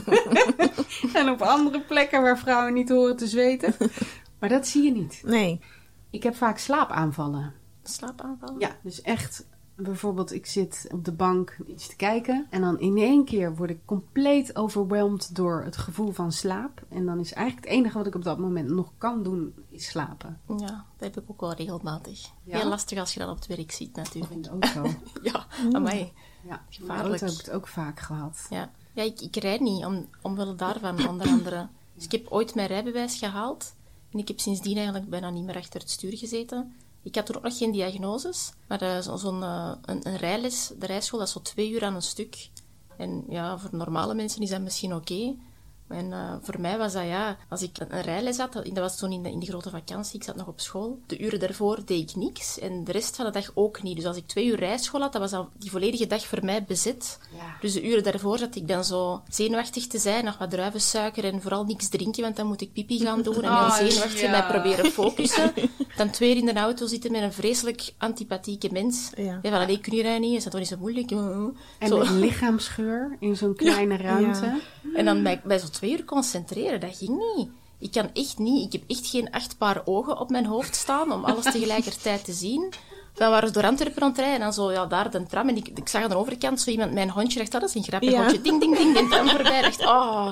En op andere plekken waar vrouwen niet horen te zweten. Maar dat zie je niet. Nee. Ik heb vaak slaapaanvallen. Slaapaanvallen? Ja, dus echt... Bijvoorbeeld, ik zit op de bank iets te kijken. En dan in één keer word ik compleet overweldigd door het gevoel van slaap. En dan is eigenlijk het enige wat ik op dat moment nog kan doen, is slapen. Ja, dat heb ik ook wel regelmatig. Ja? Heel lastig als je dan op het werk zit natuurlijk. In de auto. Ja, amai. Ja, gevaarlijk. in de auto heb ik het ook vaak gehad. Ja, ja ik, ik rijd niet, om, omwille daarvan, onder andere. Dus ik heb ooit mijn rijbewijs gehaald. En ik heb sindsdien eigenlijk bijna niet meer achter het stuur gezeten. Ik had toen ook nog geen diagnoses, maar uh, zo, zo'n uh, een, een rijles, de rijschool, dat is zo twee uur aan een stuk. En ja, voor normale mensen is dat misschien oké. Okay. En uh, voor mij was dat ja, als ik een, een rijles had, dat was toen in de, in de grote vakantie, ik zat nog op school. De uren daarvoor deed ik niks en de rest van de dag ook niet. Dus als ik twee uur rijschool had, dat was al die volledige dag voor mij bezet. Ja. Dus de uren daarvoor zat ik dan zo zenuwachtig te zijn, nog wat druivensuiker en vooral niks drinken, want dan moet ik pipi gaan doen en oh, heel zenuwachtig ja. mij proberen focussen. Dan twee uur in de auto zitten met een vreselijk antipathieke mens. Ja. Ja, van, allee, kun je dat niet? Is dat toch niet zo moeilijk? En zo. met lichaamsgeur in zo'n kleine ruimte. Ja. En dan bij, bij zo'n twee uur concentreren, dat ging niet. Ik kan echt niet. Ik heb echt geen acht paar ogen op mijn hoofd staan om alles tegelijkertijd te zien. Dan waren we door Antwerpen aan het rijden en dan zo, ja, daar de tram. En ik, ik zag aan de overkant zo iemand, mijn hondje, dacht, dat is een grappig ja. hondje. Ding, ding, ding, en tram voorbij. dacht, oh.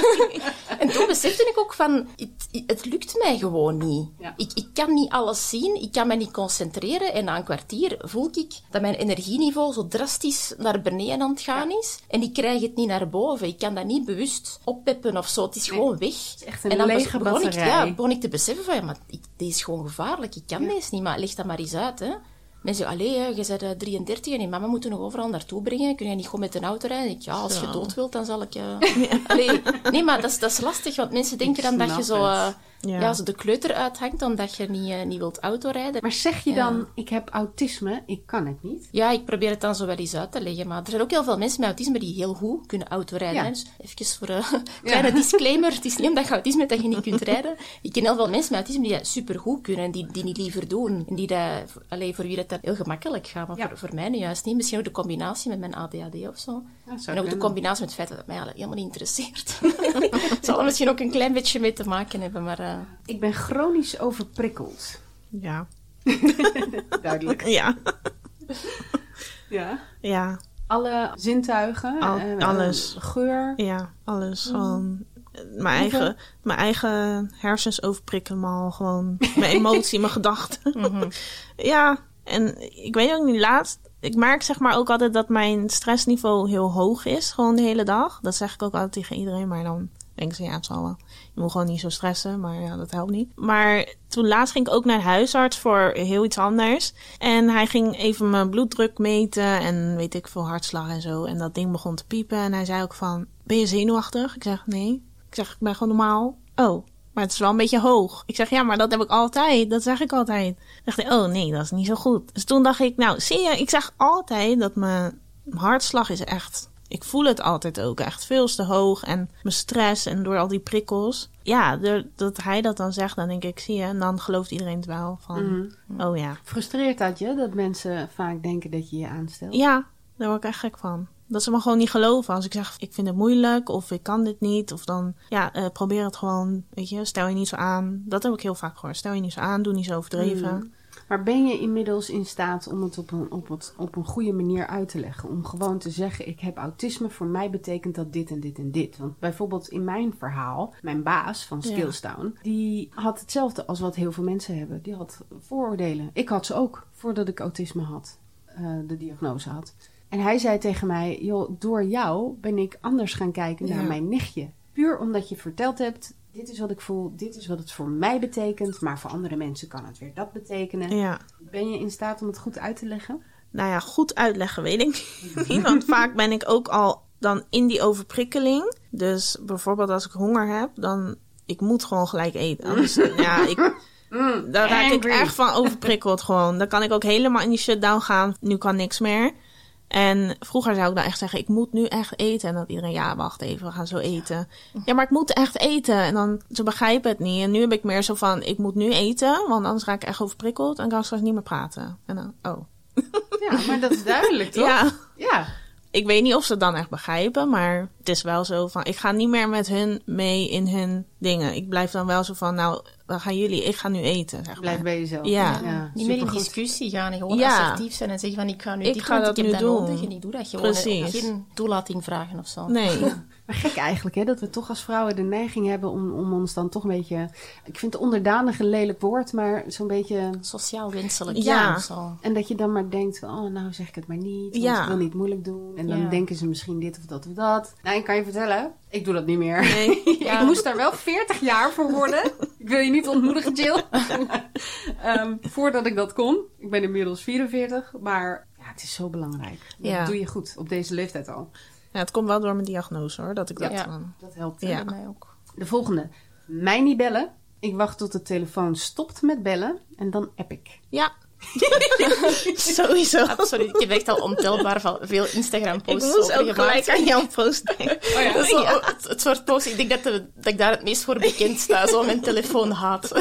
En toen besefte ik ook van, het, het lukt mij gewoon niet. Ja. Ik, ik kan niet alles zien, ik kan me niet concentreren. En na een kwartier voel ik dat mijn energieniveau zo drastisch naar beneden aan het gaan Ja. is. En ik krijg het niet naar boven. Ik kan dat niet bewust oppeppen of zo. Het is Nee. gewoon weg. Het is echt een en dan lege begon ik, batterij. ja, begon ik te beseffen van, ja, maar ik, dit is gewoon gevaarlijk. Ik kan Ja. deze niet, maar leg dat maar eens uit, hè. Mensen zeggen, allee, je bent uh, drieëndertig en je mama moet je nog overal naartoe brengen. Kun je niet gewoon met een auto rijden? Ik, ja, als je Zo. dood wilt, dan zal ik... Uh... Allee, nee, maar dat is, dat is lastig, want mensen denken dan dat je zo, uh, Ja. ja, zo de kleuter uithangt omdat je niet, uh, niet wilt autorijden. Maar zeg je Ja. dan, ik heb autisme, ik kan het niet? Ja, ik probeer het dan zo wel eens uit te leggen. Maar er zijn ook heel veel mensen met autisme die heel goed kunnen autorijden. Ja. Hè. Dus even voor een kleine disclaimer. Het is niet omdat je autisme hebt dat je niet kunt rijden. Ik ken heel veel mensen met autisme die dat supergoed kunnen en die, die niet liever doen. En die dat, allee, voor wie dat, dat heel gemakkelijk gaat. Maar Ja. voor, voor mij nu juist niet. Misschien ook de combinatie met mijn A D H D of zo. Ja, zou En ook de kunnen. combinatie met het feit dat het mij eigenlijk helemaal niet interesseert. Het zal er misschien ook een klein beetje mee te maken hebben, maar... Uh... Ik ben chronisch overprikkeld. Ja. Duidelijk. Ja. Ja. Ja. Alle zintuigen. Al- eh, alles. eh, geur. Ja. Alles. Van Mijn eigen, mijn eigen hersens overprikkelen me al gewoon. Mijn emotie, mijn gedachten. Mm-hmm. Ja, en ik weet ook niet, laatst... Ik merk zeg maar ook altijd dat mijn stressniveau heel hoog is. Gewoon de hele dag. Dat zeg ik ook altijd tegen iedereen. Maar dan denken ze, ja, het zal wel. Je moet gewoon niet zo stressen. Maar ja, dat helpt niet. Maar toen laatst ging ik ook naar de huisarts voor heel iets anders. En hij ging even mijn bloeddruk meten. En weet ik veel, hartslag en zo. En dat ding begon te piepen. En hij zei ook van, ben je zenuwachtig? Ik zeg, nee. Ik zeg, ik ben gewoon normaal. Oh, maar het is wel een beetje hoog. Ik zeg, ja, maar dat heb ik altijd. Dat zeg ik altijd. Dacht hij, oh nee, dat is niet zo goed. Dus toen dacht ik, nou, zie je, ik zeg altijd dat mijn hartslag is echt... Ik voel het altijd ook echt veel te hoog. En mijn stress en door al die prikkels. Ja, door, dat hij dat dan zegt, dan denk ik, zie je. En dan gelooft iedereen het wel van, mm. oh ja. Frustreert dat je, dat mensen vaak denken dat je je aanstelt? Ja, daar word ik echt gek van. Dat ze me gewoon niet geloven. Als ik zeg, ik vind het moeilijk of ik kan dit niet. Of dan, ja, uh, probeer het gewoon, weet je, stel je niet zo aan. Dat heb ik heel vaak gehoord. Stel je niet zo aan, doe niet zo overdreven. Mm. Maar ben je inmiddels in staat om het op een, op, het op een goede manier uit te leggen? Om gewoon te zeggen, ik heb autisme, voor mij betekent dat dit en dit en dit. Want bijvoorbeeld in mijn verhaal, mijn baas van Skillstown, ja. die had hetzelfde als wat heel veel mensen hebben. Die had vooroordelen. Ik had ze ook, voordat ik autisme had, uh, de diagnose had. En hij zei tegen mij, joh, door jou ben ik anders gaan kijken naar ja. mijn nichtje. Puur omdat je verteld hebt, dit is wat ik voel, dit is wat het voor mij betekent. Maar voor andere mensen kan het weer dat betekenen. Ja. Ben je in staat om het goed uit te leggen? Nou ja, goed uitleggen weet ik niet. Want vaak ben ik ook al dan in die overprikkeling. Dus bijvoorbeeld als ik honger heb, dan... Ik moet gewoon gelijk eten. Anders, ja, ik... Mm, daar raak ik echt van overprikkeld gewoon. Dan kan ik ook helemaal in die shutdown gaan. Nu kan niks meer. En vroeger zou ik dan echt zeggen, ik moet nu echt eten. En dan iedereen, ja, wacht even, we gaan zo eten. Ja, maar ik moet echt eten. En dan, ze begrijpen het niet. En nu heb ik meer zo van, ik moet nu eten. Want anders raak ik echt overprikkeld. En kan ik straks niet meer praten. En dan, oh. Ja, maar dat is duidelijk, toch? Ja. Ja. Ik weet niet of ze het dan echt begrijpen, maar het is wel zo van... Ik ga niet meer met hun mee in hun dingen. Ik blijf dan wel zo van, nou, dan gaan jullie, ik ga nu eten. Zeg maar. Blijf bij jezelf. Ja. ja. Niet meer in discussie gaan en gewoon ja. assertief zijn en zeggen van, ik ga nu ik dit ga doen, dat ik heb nu dat doen. nodig en ik doe dat gewoon. Precies. Geen toelating vragen of zo. Nee. Ja. Maar gek eigenlijk, hè, dat we toch als vrouwen de neiging hebben om, om ons dan toch een beetje... Ik vind onderdanig een lelijk woord, maar zo'n beetje... Sociaal wenselijk. Ja. ja. Zo. En dat je dan maar denkt, oh, nou zeg ik het maar niet. Want ja. ik wil niet moeilijk doen. En dan ja. denken ze misschien dit of dat of dat. Nou, ik kan je vertellen, ik doe dat niet meer. Nee. Ja. Ik moest daar wel veertig jaar voor worden. Ik wil je niet ontmoedigen, Jill. um, voordat ik dat kon. Ik ben inmiddels vierenveertig, maar ja, het is zo belangrijk. Dat ja. doe je goed, op deze leeftijd al. Ja, het komt wel door mijn diagnose, hoor. Dat ik dat... Ja, dan... dat helpt ja. bij mij ook. De volgende. Mij niet bellen. Ik wacht tot de telefoon stopt met bellen. En dan app ik. Ja. Sowieso. Absoluut. Ik heb echt al ontelbaar van veel Instagram-posts Ik moest over ook gemaakt. gelijk aan jouw post denken. Oh ja, dat is zo, het, het soort post. Ik denk dat, de, dat ik daar het meest voor bekend sta. Zo mijn telefoon haat.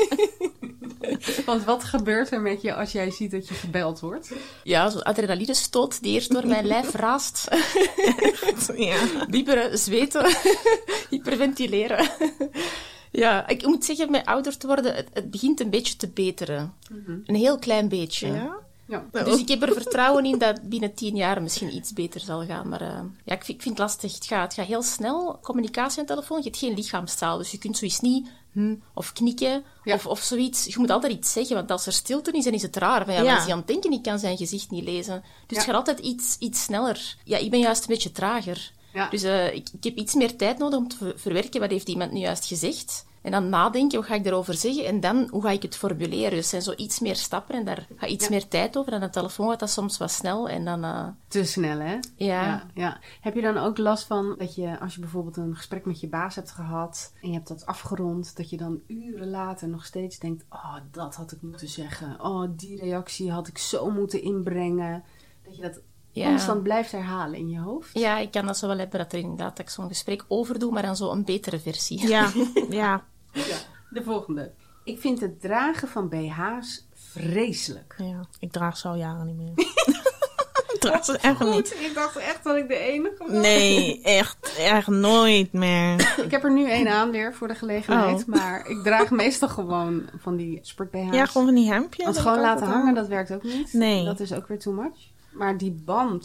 Want wat gebeurt er met je als jij ziet dat je gebeld wordt? Ja, zo'n adrenalinestoot die eerst door mijn lijf raast. Ja. Bibberen, zweten, hyperventileren. Ja, ik moet zeggen, met ouder te worden, het, het begint een beetje te beteren. Mm-hmm. Een heel klein beetje. Ja? Ja. Dus ik heb er vertrouwen in dat binnen tien jaar misschien iets beter zal gaan. Maar uh, ja, ik vind, ik vind het lastig. Het gaat, het gaat heel snel. Communicatie aan de telefoon, je hebt geen lichaamstaal. Dus je kunt zoiets niet hm, of knikken ja. of, of zoiets. Je moet altijd iets zeggen, want als er stilte is, dan is het raar. Van, ja, ja. Wat is hij aan het denken? Ik kan zijn gezicht niet lezen. Dus ja. het gaat altijd iets, iets sneller. Ja, ik ben juist een beetje trager. Ja. Dus uh, ik, ik heb iets meer tijd nodig om te ver- verwerken. Wat heeft iemand nu juist gezegd? En dan nadenken, wat ga ik erover zeggen? En dan, hoe ga ik het formuleren? Dus er zijn zo iets meer stappen en daar gaat iets ja. meer tijd over. En aan de telefoon gaat dat soms wat snel. En dan, uh... Te snel, hè? Ja. Ja, ja. Heb je dan ook last van dat je, als je bijvoorbeeld een gesprek met je baas hebt gehad en je hebt dat afgerond, dat je dan uren later nog steeds denkt, oh, dat had ik moeten zeggen. Oh, die reactie had ik zo moeten inbrengen. Dat je dat ja. constant blijft herhalen in je hoofd. Ja, ik kan dat zo wel hebben, dat er inderdaad dat ik zo'n gesprek overdoe, maar dan zo een betere versie. Ja, ja. Ja, de volgende. Ik vind het dragen van B H's vreselijk. Ja, ik draag ze al jaren niet meer. Ik draag ze echt Goed, niet. ik dacht echt dat ik de enige was. Nee, echt, echt nooit meer. Ik heb er nu één aan weer voor de gelegenheid. Oh. Maar ik draag meestal gewoon van die sport B H's. Ja, gewoon van die hemdjes. Want gewoon laten hangen, dat werkt ook niet. Nee. Dat is ook weer too much. Maar die band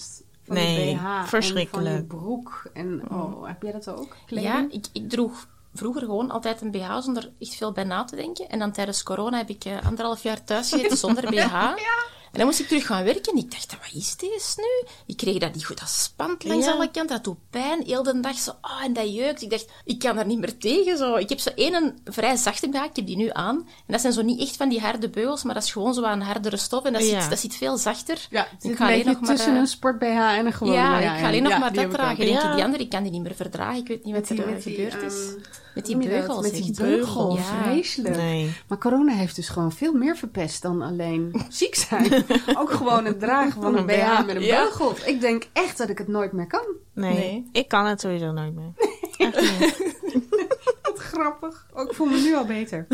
Van Nee, de B H verschrikkelijk. en van je broek. En, oh, heb jij dat ook? Kleding? Ja, ik, ik droeg vroeger gewoon altijd een B H zonder echt veel bij na te denken. En dan tijdens corona heb ik uh, anderhalf jaar thuis gezeten zonder B H. Ja. En dan moest ik terug gaan werken en ik dacht, wat is deze nu? Ik kreeg dat niet goed, dat spant langs Ja. alle kanten, dat doet pijn, heel de dag zo, oh, en dat jeukt. Ik dacht, ik kan daar niet meer tegen. Zo. Ik heb zo één een vrij zachte B H, ik heb die nu aan. En dat zijn zo niet echt van die harde beugels, maar dat is gewoon zo aan hardere stof en dat, Ja. zit, dat zit veel zachter. Ja, het zit Ik ga een alleen beetje nog maar, tussen uh, een sport-B H en een gewone Ja, B H. ik ga alleen nog Ja, maar die dat heb ik dragen. ook. Denk je, Ja. die andere, ik kan die niet meer verdragen. Ik weet niet wat Met die- er met die, gebeurd ehm, is. Met die Hoe noem je dat? beugels. Met die echt. beugel, Ja. vreselijk. Nee. Maar corona heeft dus gewoon veel meer verpest dan alleen ziek zijn. Ook gewoon het dragen van een B H met een Ja. beugel. Ik denk echt dat ik het nooit meer kan. Nee. Nee. Ik kan het sowieso nooit meer. Echt niet. Wat grappig. Oh, ik voel me nu al beter.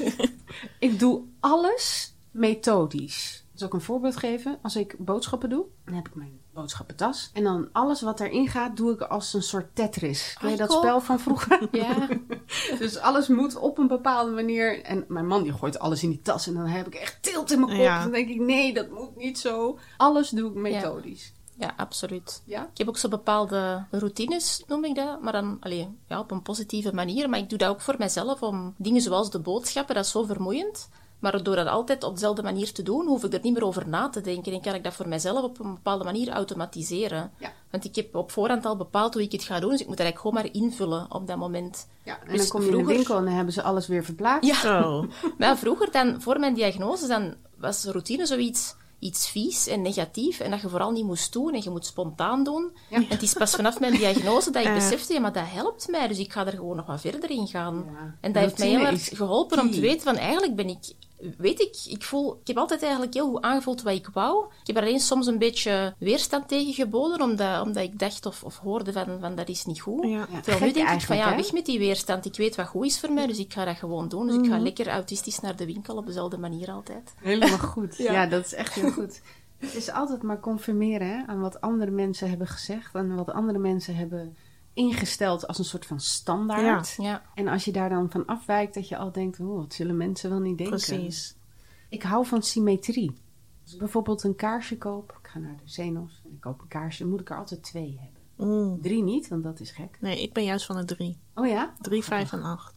Ik doe alles methodisch. Zal ik een voorbeeld geven? Als ik boodschappen doe, dan heb ik mijn boodschappentas. En dan alles wat erin gaat, doe ik als een soort Tetris. Ken je Ah, dat ik ook. spel van vroeger? Ja. Dus alles moet op een bepaalde manier. En mijn man die gooit alles in die tas. En dan heb ik echt tilt in mijn kop. Ja. Dan denk ik, nee, dat moet niet zo. Alles doe ik methodisch. Ja, absoluut. Ja? Ik heb ook zo bepaalde routines, noem ik dat. Maar dan allee, ja, op een positieve manier. Maar ik doe dat ook voor mezelf. Om dingen zoals de boodschappen, dat is zo vermoeiend. Maar door dat altijd op dezelfde manier te doen, hoef ik er niet meer over na te denken. En kan ik dat voor mezelf op een bepaalde manier automatiseren. Ja. Want ik heb op voorhand al bepaald hoe ik het ga doen. Dus ik moet dat eigenlijk gewoon maar invullen op dat moment. Ja, en Dus dan kom je in vroeger- de winkel en dan hebben ze alles weer verplaatst. Ja. Zo. Maar vroeger, dan, voor mijn diagnose, dan was routine zoiets iets vies en negatief en dat je vooral niet moest doen en je moet spontaan doen. Ja. En het is pas vanaf mijn diagnose dat ik Eh. besefte, ja, maar dat helpt mij, dus ik ga er gewoon nog wat verder in gaan. Ja. En dat heeft mij heel Routine erg is geholpen om te key. weten van, eigenlijk ben ik... Weet ik, ik voel... Ik heb altijd eigenlijk heel goed aangevoeld wat ik wou. Ik heb er alleen soms een beetje weerstand tegen geboden, omdat, omdat ik dacht of, of hoorde van, van, dat is niet goed. Ja. Ja, Terwijl gek nu denk ik van, eigenlijk, ja, hè? weg met die weerstand. Ik weet wat goed is voor mij, dus ik ga dat gewoon doen. Dus ik ga lekker autistisch naar de winkel op dezelfde manier altijd. Helemaal goed. Ja. Ja. dat is echt heel goed. Het is altijd maar confirmeren hè, aan wat andere mensen hebben gezegd. En wat andere mensen hebben ingesteld als een soort van standaard. Ja. En als je daar dan van afwijkt, dat je al denkt, oh, wat zullen mensen wel niet denken? Precies. Ik hou van symmetrie. Als ik bijvoorbeeld een kaarsje koop, ik ga naar de Zenos en ik koop een kaarsje, dan moet ik er altijd twee hebben. Mm. Drie niet, want dat is gek. Nee, ik ben juist van de drie. Oh ja? Drie, vijf en acht.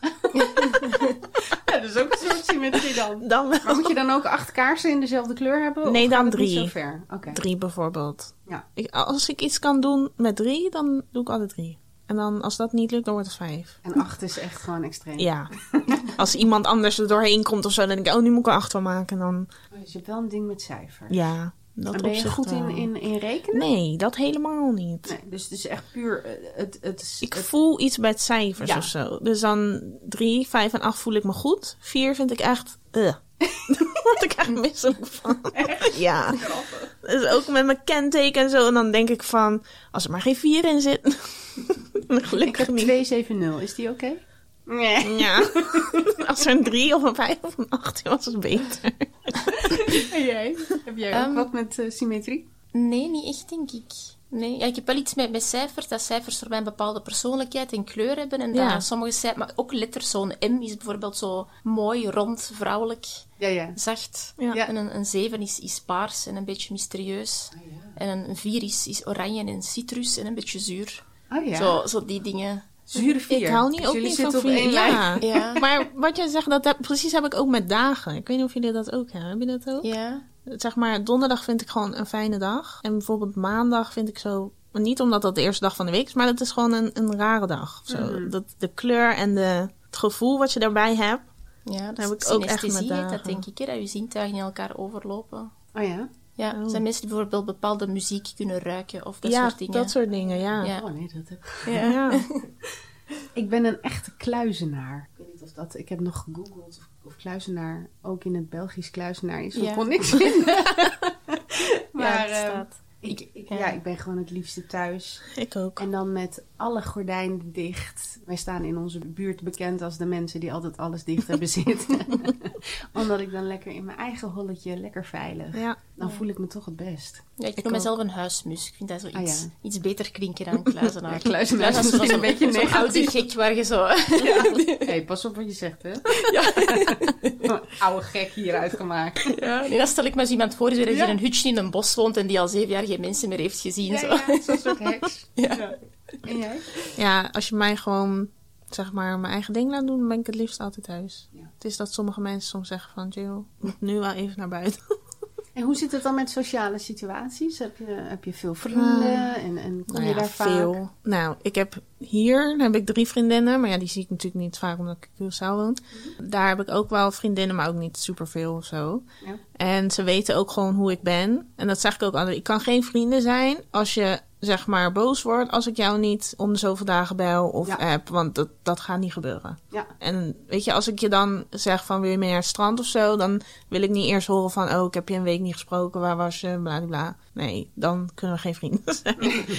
Ja, dat is ook een soort symmetrie dan. Dan wel. Maar moet je dan ook acht kaarsen in dezelfde kleur hebben? Nee, of dan gaat het niet drie. zo ver? Oké. Drie bijvoorbeeld. Ja. Ik, als ik iets kan doen met drie, dan doe ik altijd drie. En dan, als dat niet lukt, dan wordt het vijf. En acht is echt gewoon extreem. Ja. Als iemand anders er doorheen komt of zo, dan denk ik, oh, nu moet ik er acht van maken. Dan, Oh, dus je hebt wel een ding met cijfers. ja. Dat En ben je opzicht goed in, wel. in, in rekenen? Nee, dat helemaal niet. Nee, dus het is echt puur... eh, Het, het, is- Ik het- voel iets bij het cijfers Ja. of zo. Dus dan drie, vijf en acht voel ik me goed. Vier vind ik echt... Uh. Daar word ik echt misselijk van. Ja. Dus ook met mijn kenteken en zo. En dan denk ik van... Als er maar geen vier in zit. ik Gelukkig heb niet. twee zeven nul. Is die oké? Nee. Ja. Als er een drie of een vijf of een acht was, was het beter. En jij? Heb jij ook Ehm, wat met eh, symmetrie? Nee, niet echt, denk ik. Nee, ja, ik heb wel iets met, met cijfers, dat cijfers voor mij een bepaalde persoonlijkheid en kleur hebben. En Ja. dat sommige cijfers, maar ook letters, zo'n M is bijvoorbeeld zo mooi, rond, vrouwelijk, Ja, ja. zacht. Ja. En een, een zeven is, is paars en een beetje mysterieus. En een, een vier is, is oranje en citrus en een beetje zuur. Oh ja. Zo, zo die dingen. Zure vier. Ik hou niet Dus ook jullie niet van zitten op vier. één lijn. Ja. Ja. Maar wat jij zegt, dat heb, precies heb ik ook met dagen. Ik weet niet of jullie dat ook hebben. Heb je dat ook? Ja. Zeg maar, donderdag vind ik gewoon een fijne dag. En bijvoorbeeld maandag vind ik zo... Niet omdat dat de eerste dag van de week is, maar dat is gewoon een, een rare dag. Of zo. Mhm. Dat, de kleur en de, het gevoel wat je daarbij hebt. Ja, dat heb is ik ook echt met synesthesie, heet dagen. dat denk ik, hè, dat je zintuigen in elkaar overlopen. Oh ja? Ja, er Oh. zijn mensen die bijvoorbeeld bepaalde muziek kunnen ruiken of dat ja, soort dingen. dat soort dingen, ja. Ja. Oh nee, dat heb ik. Ja. Ja. Ik ben een echte kluizenaar. Ik weet niet of dat... Ik heb nog gegoogeld of, of kluizenaar ook in het Belgisch kluizenaar is. Ik Ja. kon niks vinden. maar ja, dat eh, staat. ik, ik, ja. ja, ik ben gewoon het liefste thuis. Ik ook. En dan met alle gordijnen dicht. Wij staan in onze buurt bekend als de mensen die altijd alles dicht hebben zitten. Omdat ik dan lekker in mijn eigen holletje, lekker veilig. Ja. Dan voel ik me toch het best. Ja, ik, Ik noem ook. mezelf een huismus. Ik vind dat zo iets, Ah, ja. iets beter klinken dan kluizenaar. Ja, kluizenaar is Kluizenaar misschien een beetje zo'n oude negatief. gek waar je zo... Ja. Hey, pas op wat je zegt, hè? Ja. Oude gek hier uitgemaakt. Ja, nee, dan stel ik me zo iemand voor die Ja. in een hutje in een bos woont en die al zeven jaar geen mensen meer heeft gezien. Ja, zo. ja, zo'n soort heks. Ja. Ja. En jij? Ja, als je mij gewoon, zeg maar, mijn eigen ding laat doen, dan ben ik het liefst altijd thuis. Ja. Het is dat sommige mensen soms zeggen van, Jill, ik moet nu wel even naar buiten. En hoe zit het dan met sociale situaties? Heb je, heb je veel vrienden en, en kom Nou je ja, daar vaak? veel. Nou, ik heb hier heb ik drie vriendinnen. Maar ja, die zie ik natuurlijk niet vaak omdat ik in Curaçao woon. Daar heb ik ook wel vriendinnen, maar ook niet superveel of zo. Ja. En ze weten ook gewoon hoe ik ben. En dat zeg ik ook altijd. Ik kan geen vrienden zijn als je, zeg maar, boos wordt als ik jou niet om de zoveel dagen bel of Ja. app. Want dat, dat gaat niet gebeuren. Ja. En weet je, als ik je dan zeg van wil je mee naar het strand of zo, dan wil ik niet eerst horen van oh, ik heb je een week niet gesproken, waar was je, bla bla bla. Nee, dan kunnen we geen vrienden zijn.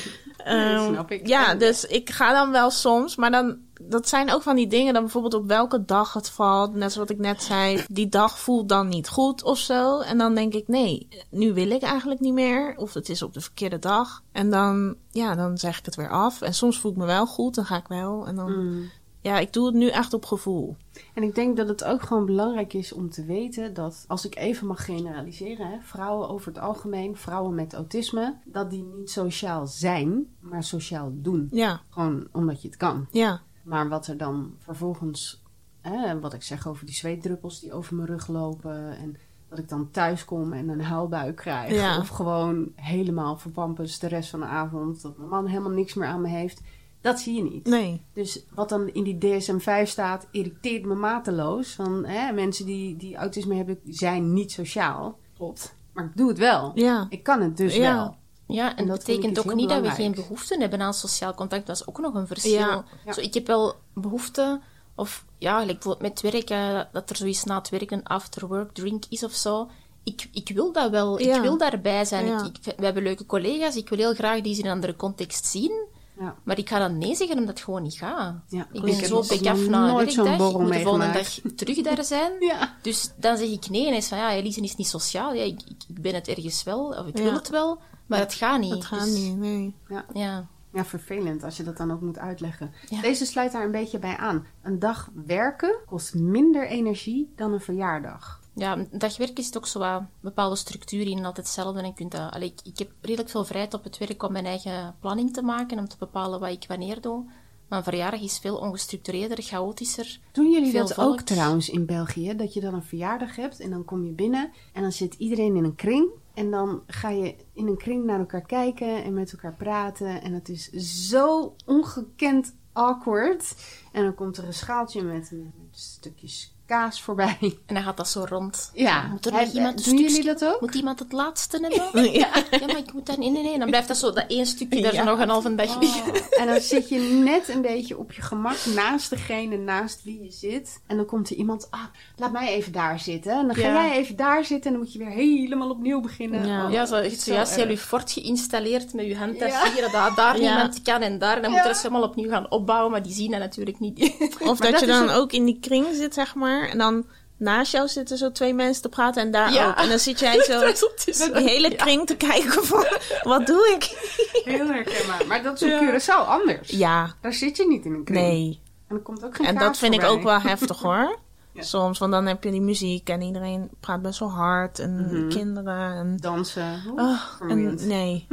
Ja, dat Ehm, snap ik. ja, dus ik ga dan wel soms, maar dan, dat zijn ook van die dingen, dan bijvoorbeeld op welke dag het valt, net zoals ik net zei, die dag voelt dan niet goed of zo. En dan denk ik, nee, nu wil ik eigenlijk niet meer, of het is op de verkeerde dag. En dan, ja, dan zeg ik het weer af. En soms voel ik me wel goed, dan ga ik wel. En dan, Mm. ja, ik doe het nu echt op gevoel. En ik denk dat het ook gewoon belangrijk is om te weten dat, als ik even mag generaliseren, hè, vrouwen over het algemeen, vrouwen met autisme, dat die niet sociaal zijn, maar sociaal doen. Ja, Gewoon omdat je het kan. ja, Maar wat er dan vervolgens, hè, wat ik zeg over die zweetdruppels die over mijn rug lopen en dat ik dan thuis kom en een huilbui krijg. Ja. Of gewoon helemaal verpampers de rest van de avond, dat mijn man helemaal niks meer aan me heeft. Dat zie je niet. nee. Dus wat dan in die D S M vijf staat, irriteert me mateloos. Van hè, mensen die, die autisme hebben, zijn niet sociaal. Klopt. Maar ik doe het wel. Ja, Ik kan het dus Ja. wel. Ja, en En dat dat vind ik betekent dus ook heel niet dat we belangrijk. geen behoefte hebben aan sociaal contact. Dat is ook nog een verschil. Ja, ja. Zo, ik heb wel behoefte, of ja, like bijvoorbeeld met werk, eh, dat er zoiets na het werk een after-work drink is of zo. Ik, ik wil dat wel. Ja. Ik wil daarbij zijn. Ja. Ik, ik, we hebben leuke collega's. Ik wil heel graag die in een andere context zien. Ja. Maar ik ga dan nee zeggen omdat het gewoon niet gaat. Ja. Ik Ik ben heb zo nog bek af na een nooit zo'n werkdag. Ik borrel moet de volgende dag meegemaakt. terug daar zijn. Ja. Dus dan zeg ik nee. En hij is van, ja, Elise is niet sociaal. Ja, ik, ik, ik ben het ergens wel. Of ik Ja. wil het wel. Maar het gaat niet. dat gaat Dus, niet, nee. Ja. Ja, vervelend als je dat dan ook moet uitleggen. Ja. Deze sluit daar een beetje bij aan. Een dag werken kost minder energie dan een verjaardag. Ja, een dagwerk zit ook zo wat bepaalde structuur in, altijd hetzelfde. En je kunt dat, allee, ik, ik heb redelijk veel vrijheid op het werk om mijn eigen planning te maken, om te bepalen wat ik wanneer doe. Maar een verjaardag is veel ongestructureerder, chaotischer. Doen jullie Veel dat volk. ook trouwens in België? Dat je dan een verjaardag hebt en dan kom je binnen en dan zit iedereen in een kring. En dan ga je in een kring naar elkaar kijken en met elkaar praten. En het is zo ongekend awkward. En dan komt er een schaaltje met, met stukjes kaas voorbij. En dan gaat dat zo rond. Ja, Moet er Hij- nog iemand een doen jullie stukje- dat ook? Moet iemand het laatste hebben? Ja. Ja, maar ik moet dat... Nee, nee, nee. Dan blijft dat zo, dat één stukje daar Ja. zo nog een halve dag liggen. En dan zit je net een beetje op je gemak naast degene naast wie je zit. En dan komt er iemand, ah, laat mij even daar zitten. En dan ga Ja. jij even daar zitten en dan moet je weer helemaal opnieuw beginnen. Ja. Oh, Ja, zo, je hebt zo zojuist heel erg. je fort geïnstalleerd met je handtas Ja. hier, dat daar Ja. niemand kan en daar. En dan moet Ja. je dat helemaal opnieuw gaan opbouwen, maar die zien dat natuurlijk niet. Of Maar dat, dat je is dan ook- ook in die kring zit, zeg maar. En dan naast jou zitten zo twee mensen te praten en daar Ja. ook. En dan zit jij zo die hele kring te kijken van, wat doe ik? Heel herkenbaar. Maar dat is op Ja. Curaçao anders. Ja, Daar zit je niet in een kring. nee. En er komt ook geen En kaas dat vind ik voorbij. ook wel heftig hoor. Ja. Soms, want dan heb je die muziek en iedereen praat best wel hard. En Mhm. kinderen en... Dansen. Oeh, Oh, vermoeiend. en nee.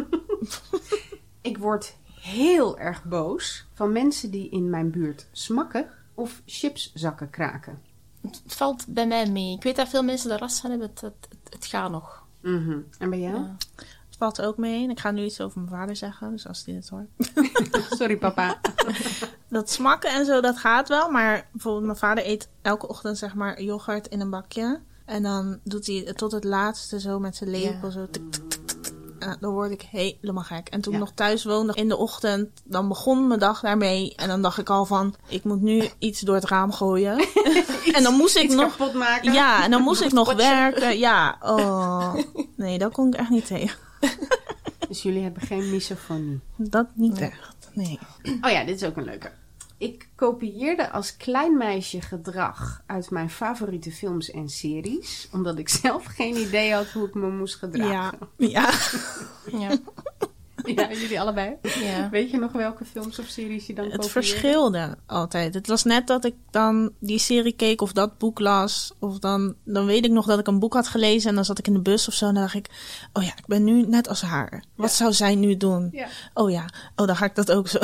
Ik word heel erg boos van mensen die in mijn buurt smakken of chipszakken kraken. Het valt bij mij mee. Ik weet dat veel mensen er last van hebben. Het, het, het, het gaat nog. Mhm. En bij jou? Ja. Het valt ook mee. En ik ga nu iets over mijn vader zeggen, dus als hij dit hoort. Sorry papa. Dat smakken en zo, dat gaat wel. Maar bijvoorbeeld mijn vader eet elke ochtend zeg maar yoghurt in een bakje. En dan doet hij het tot het laatste zo met zijn lepel Ja. zo tik, tik, tik, tik, tik. En dan word ik helemaal gek. En toen Ja. ik nog thuis woonde in de ochtend, dan begon mijn dag daarmee. En dan dacht ik al van, ik moet nu iets door het raam gooien. En dan moest ik Iets nog... kapot maken. Ja, en dan moest ik nog Potje. werken. Ja, oh. Nee, dat kon ik echt niet tegen. Dus jullie hebben geen misofonie. Dat niet Nee. echt, nee. Oh ja, dit is ook een leuke. Ik kopieerde als klein meisje gedrag uit mijn favoriete films en series. Omdat ik zelf geen idee had hoe ik me moest gedragen. Ja. Ja. Ja. Ja, jullie allebei? Ja. Weet je nog welke films of series je dan Het kopieerde? verschilde altijd. Het was net dat ik dan die serie keek of dat boek las. Of dan, dan weet ik nog dat ik een boek had gelezen en dan zat ik in de bus of zo. En dan dacht ik, oh ja, ik ben nu net als haar. Wat Ja. zou zij nu doen? Ja. Oh ja, oh dan ga ik dat ook zo.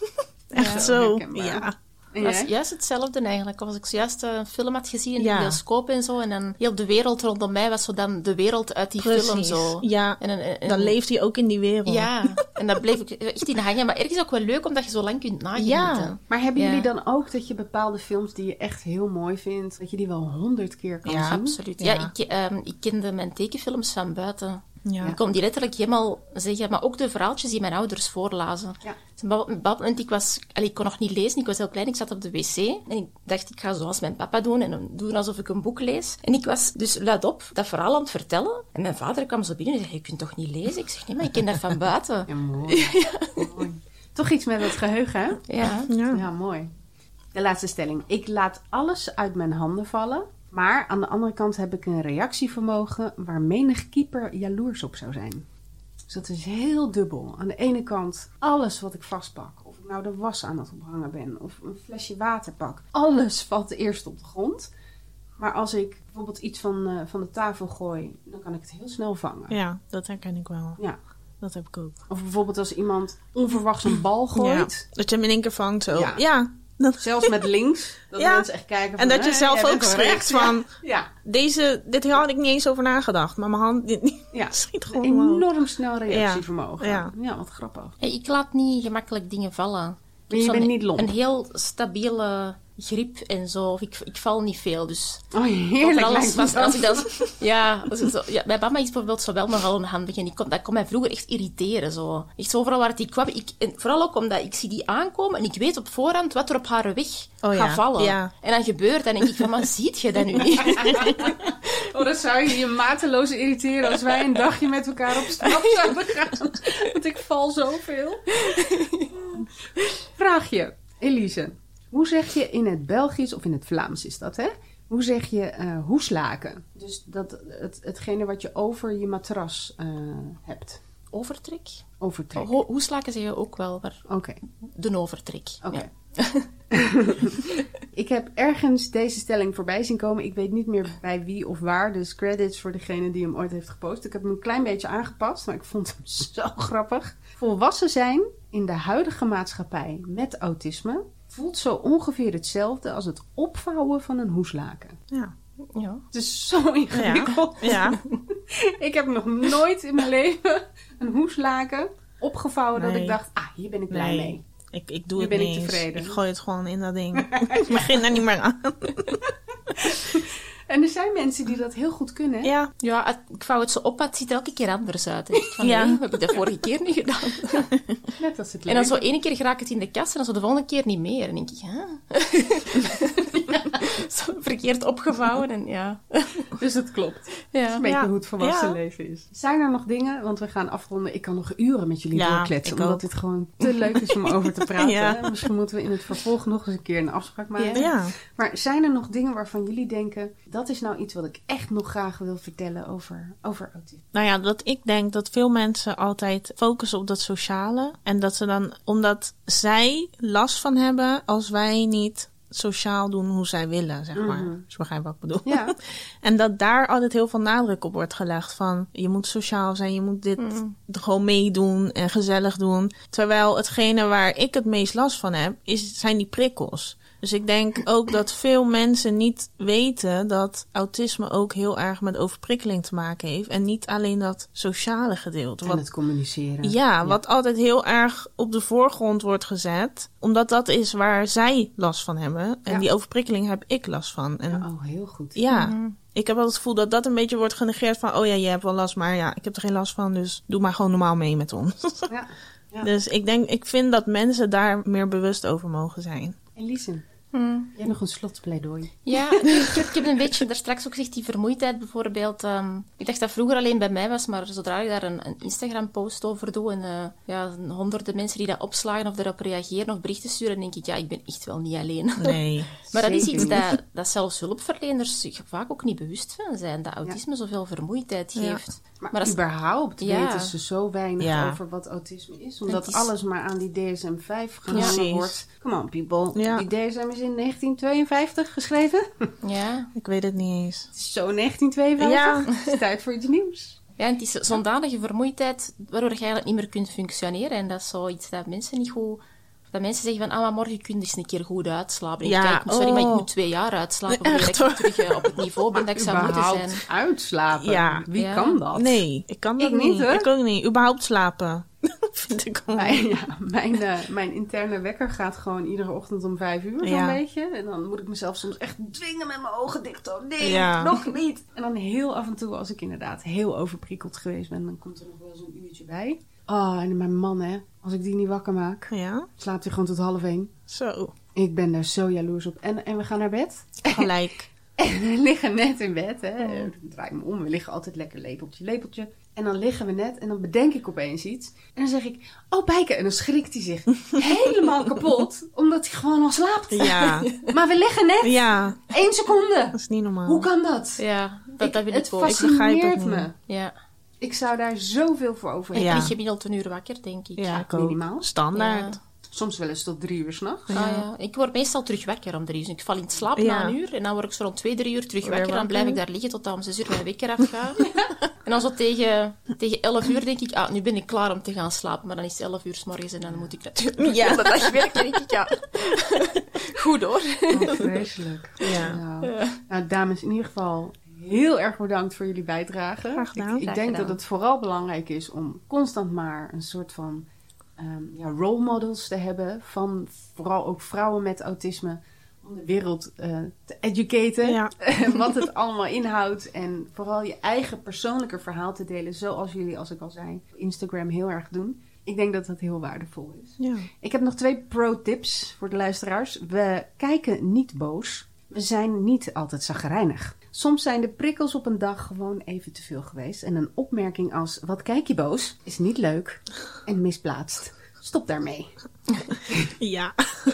Echt Ja, zo. herkenbaar. Ja. Het En was jij? juist hetzelfde eigenlijk. Als ik zojuist een film had gezien in Ja. de bioscoop en zo. En dan heel de wereld rondom mij was zo dan de wereld uit die film Precies. zo. Ja, En, en, en- dan leeft hij ook in die wereld. Ja, en dat bleef ik echt in hangen. Maar ergens ook wel leuk, omdat je zo lang kunt nagenieten. Ja. Maar hebben Ja. jullie dan ook dat je bepaalde films die je echt heel mooi vindt, dat je die wel honderd keer kan Ja, zien? Absoluut. Ja. Ja, ik, ehm, ik kende mijn tekenfilms van buiten. Ja. Ik kon die letterlijk helemaal zeggen, maar ook de verhaaltjes die mijn ouders voorlazen. Ja. Dus op een bepaald moment, ik, was, allee, ik kon nog niet lezen, ik was heel klein, ik zat op de wc. En ik dacht, ik ga zoals mijn papa doen en doen alsof ik een boek lees. En ik was dus luidop dat verhaal aan het vertellen. En mijn vader kwam zo binnen en zei, je kunt toch niet lezen? Ik zeg, nee, maar ik ken dat van buiten. Ja, mooi. mooi. Toch iets met het geheugen, hè? Ja. Ja. Ja, mooi. De laatste stelling. Ik laat alles uit mijn handen vallen, maar aan de andere kant heb ik een reactievermogen waar menig keeper jaloers op zou zijn. Dus dat is heel dubbel. Aan de ene kant alles wat ik vastpak, of ik nou de was aan het ophangen ben, of een flesje water pak, alles valt eerst op de grond. Maar als ik bijvoorbeeld iets van, uh, van de tafel gooi, dan kan ik het heel snel vangen. Ja, dat herken ik wel. Ja. Dat heb ik ook. Of bijvoorbeeld als iemand onverwachts een bal gooit. Ja, dat je hem in één keer vangt zo. Ja. Ja. Dan- Zelfs met links. Dat Ja. mensen echt kijken van... En dat je hè, zelf jij ook bent wel schrikt rechts. van... Ja, Deze, dit had ik niet eens over nagedacht. Maar mijn hand die, die ja. schiet Een gewoon omhoog. enorm snel reactievermogen. Ja. Ja. ja, wat grappig. Hey, ik laat niet gemakkelijk dingen vallen. Ik Maar je heb bent zo'n- niet lomp. Een heel stabiele grip en zo. Of ik, ik val niet veel, dus... Oh, heerlijk Overal lijkt me als, dat. als ik dat... Ja, als ik zo, ja, mijn mama is bijvoorbeeld zo wel nogal onhandig. En die kon, dat kon mij vroeger echt irriteren. Zo. Echt zo overal waar die kwam. Ik, en vooral ook omdat ik zie die aankomen en ik weet op voorhand wat er op haar weg Oh, gaat ja. vallen. Ja. En dan gebeurt dat en denk ik van, maar ziet je dat nu niet? Oh, dan zou je je mateloos irriteren als wij een dagje met elkaar op stap zouden gaan. Want ik val zoveel. Vraagje, Elise. Hoe zeg je in het Belgisch, of in het Vlaams is dat, hè? Hoe zeg je uh, hoeslaken? Dus dat, het, hetgene wat je over je matras uh, hebt. Overtrek? Overtrek. Ho- hoeslaken zeg je ook wel, maar Oké. de overtrek. Oké. Ja. Ik heb ergens deze stelling voorbij zien komen. Ik weet niet meer bij wie of waar. Dus credits voor degene die hem ooit heeft gepost. Ik heb hem een klein beetje aangepast, maar ik vond hem zo grappig. Volwassen zijn in de huidige maatschappij met autisme voelt zo ongeveer hetzelfde als het opvouwen van een hoeslaken. Ja. Ja. Het is zo ingewikkeld. Ja. Ja. Ik heb nog nooit in mijn leven een hoeslaken opgevouwen dat Nee. ik dacht, ah, hier ben ik blij Nee. mee. Ik, ik doe Nu het ben niet ik eens. tevreden. Ik gooi het gewoon in dat ding. Ik begin er niet meer aan. En er zijn mensen die dat heel goed kunnen. Hè? Ja. Ja, het- ik vouw het zo op, maar het ziet er elke keer anders uit. En ik van, Ja. nee, heb ik dat vorige keer niet gedaan? Net als het En dan leven. zo ene keer raak het in de kast en dan zo de volgende keer niet meer. En dan denk ik, hè? Zo verkeerd opgevouwen en ja. Dus het klopt. Dat is Ja. een beetje Ja. hoe het volwassen Ja. leven is. Zijn er nog dingen, want we gaan afronden. Ik kan nog uren met jullie Ja, doorkletsen, ik omdat ook. dit gewoon te leuk is om over te praten. Ja. Misschien moeten we in het vervolg nog eens een keer een afspraak maken. Ja. Maar zijn er nog dingen waarvan jullie denken, dat is nou iets wat ik echt nog graag wil vertellen over, over autisme? Nou ja, dat ik denk dat veel mensen altijd focussen op dat sociale. En dat ze dan, omdat zij last van hebben als wij niet sociaal doen hoe zij willen, zeg maar. Mhm. Als je begrijpt wat ik bedoel. Ja. En dat daar altijd heel veel nadruk op wordt gelegd van, je moet sociaal zijn, je moet dit Mm. gewoon meedoen en gezellig doen. Terwijl hetgene waar ik het meest last van heb, is, zijn die prikkels. Dus ik denk ook dat veel mensen niet weten dat autisme ook heel erg met overprikkeling te maken heeft. En niet alleen dat sociale gedeelte. En Wat, het communiceren. ja, wat altijd heel erg op de voorgrond wordt gezet. Omdat dat is waar zij last van hebben. En Ja. die overprikkeling heb ik last van. En Ja, oh, heel goed. ja, Mhm. ik heb wel het gevoel dat dat een beetje wordt genegeerd van, oh ja, je hebt wel last, maar ja, ik heb er geen last van, dus doe maar gewoon normaal mee met ons. Ja. Ja. Dus ik denk, ik vind dat mensen daar meer bewust over mogen zijn. Elise, Hmm. Jij nog een slotpleidooi? Ja, ik, ik heb een beetje daar straks ook gezegd, die vermoeidheid bijvoorbeeld. Um, ik dacht dat vroeger alleen bij mij was, maar zodra ik daar een, een Instagram-post over doe en uh, ja, honderden mensen die dat opslagen of erop reageren of berichten sturen, denk ik, ja, ik ben echt wel niet alleen. Nee. Maar dat is iets dat, dat zelfs hulpverleners zich vaak ook niet bewust van zijn, dat autisme ja. zoveel vermoeidheid geeft. Ja. Maar, maar als, überhaupt ja. weten ze zo weinig ja. over wat autisme is, omdat is... alles maar aan die D S M vijf genomen ja. wordt. Come on, people. Ja. Die D S M is in negentien tweeënvijftig geschreven. Ja. Ik weet het niet eens. Het is zo negentien tweeënvijftig. Ja. Het is tijd voor iets nieuws. Ja, en het is zondanige vermoeidheid waardoor je eigenlijk niet meer kunt functioneren. En dat is zoiets dat mensen niet goed... Dat mensen zeggen van, ah, maar morgen kun je eens een keer goed uitslapen. En Ja. ik kijk, sorry, oh. maar ik moet twee jaar uitslapen voordat ik terug uh, op het niveau ben dat ik zou moeten zijn. Uitslapen? Ja. Wie ja. kan dat? Nee, ik kan dat ik niet. Hoor. Ik ook niet. Überhaupt slapen. Vind ik ook mijn, ja, mijn, uh, mijn interne wekker gaat gewoon iedere ochtend om vijf uur, zo'n ja. beetje. En dan moet ik mezelf soms echt dwingen met mijn ogen dicht. Oh nee, ja. nog niet. En dan heel af en toe, als ik inderdaad heel overprikkeld geweest ben, dan komt er nog wel zo'n uurtje bij. Oh, en mijn man, hè. Als ik die niet wakker maak, ja. slaapt hij gewoon tot half één. Zo. Ik ben daar zo jaloers op. En, en we gaan naar bed. Gelijk. En we liggen net in bed, hè. Oh. Ik draai me om. We liggen altijd lekker lepeltje, lepeltje. En dan liggen we net en dan bedenk ik opeens iets. En dan zeg ik, oh Bijke. En dan schrikt hij zich helemaal kapot. Omdat hij gewoon al slaapt. Ja. Maar we liggen net. Ja. Eén seconde. Dat is niet normaal. Hoe kan dat? Ja, dat, ik, dat wil het ik ook. fascineert me. Ja. Ik zou daar zoveel voor over hebben. En Ja. lig je gemiddeld een uur wakker, denk ik. Ja, ik ook. Minimaal. Standaard. Ja. Soms wel eens tot drie uur s'nachts. Ja. Ah, ja. Ik word meestal terug wakker om drie uur. Dus ik val in slaap Ja. na een uur. En dan word ik zo om twee, drie uur terug Weer wakker. Dan wakker. blijf ik daar liggen tot om zes uur mijn wekker afgaat. En dan zo tegen, tegen elf uur denk ik, ah, nu ben ik klaar om te gaan slapen. Maar dan is het elf uur 's morgens en dan moet ik natuurlijk Ja. de hele dag werken. denk ik, ja. Goed hoor. Oh, vreselijk. Ja. Nou, nou, dames, in ieder geval heel erg bedankt voor jullie bijdrage. Graag gedaan. Ik, ik Graag denk gedaan. dat het vooral belangrijk is om constant maar een soort van um, ja, role models te hebben van vooral ook vrouwen met autisme om de wereld uh, te educaten. Ja. Wat het allemaal inhoudt en vooral je eigen persoonlijke verhaal te delen, zoals jullie, als ik al zei, op Instagram heel erg doen. Ik denk dat dat heel waardevol is. Ja. Ik heb nog twee pro-tips voor de luisteraars. We kijken niet boos. We zijn niet altijd chagrijnig. Soms zijn de prikkels op een dag gewoon even te veel geweest. En een opmerking als, wat kijk je boos, is niet leuk en misplaatst. Stop daarmee. Ja.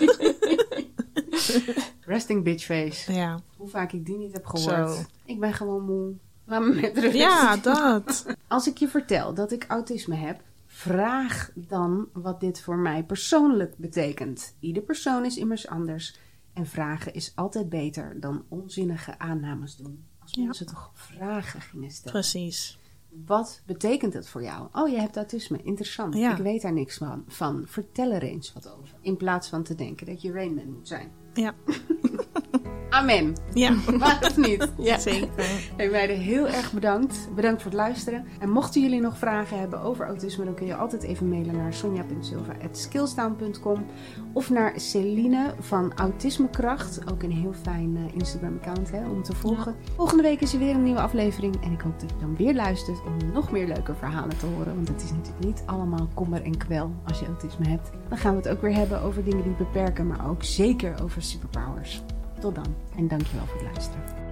Resting bitch face. Ja. Hoe vaak ik die niet heb gehoord. Zo. Ik ben gewoon moe. Laat me met rust. Ja, dat. Als ik je vertel dat ik autisme heb, vraag dan wat dit voor mij persoonlijk betekent. Ieder persoon is immers anders. En vragen is altijd beter dan onzinnige aannames doen. Als Ja. mensen toch vragen gingen stellen. Precies. Wat betekent het voor jou? Oh, je hebt autisme. Interessant. Ja. Ik weet daar niks van. van. Vertel er eens wat over. In plaats van te denken dat je Rainman moet zijn. Ja. Amen. Ja. Maar of niet? Ja. Zeker. Hey meiden, heel erg bedankt. Bedankt voor het luisteren. En mochten jullie nog vragen hebben over autisme, dan kun je altijd even mailen naar sonja punt silva at skillstown punt com of naar Celine van Autismekracht. Ook een heel fijn uh, Instagram-account hè, om te volgen. Ja. Volgende week is er weer een nieuwe aflevering. En ik hoop dat je dan weer luistert om nog meer leuke verhalen te horen. Want het is natuurlijk niet allemaal kommer en kwel als je autisme hebt. Dan gaan we het ook weer hebben over dingen die beperken, maar ook zeker over superpowers. Tot dan en dankjewel voor het luisteren.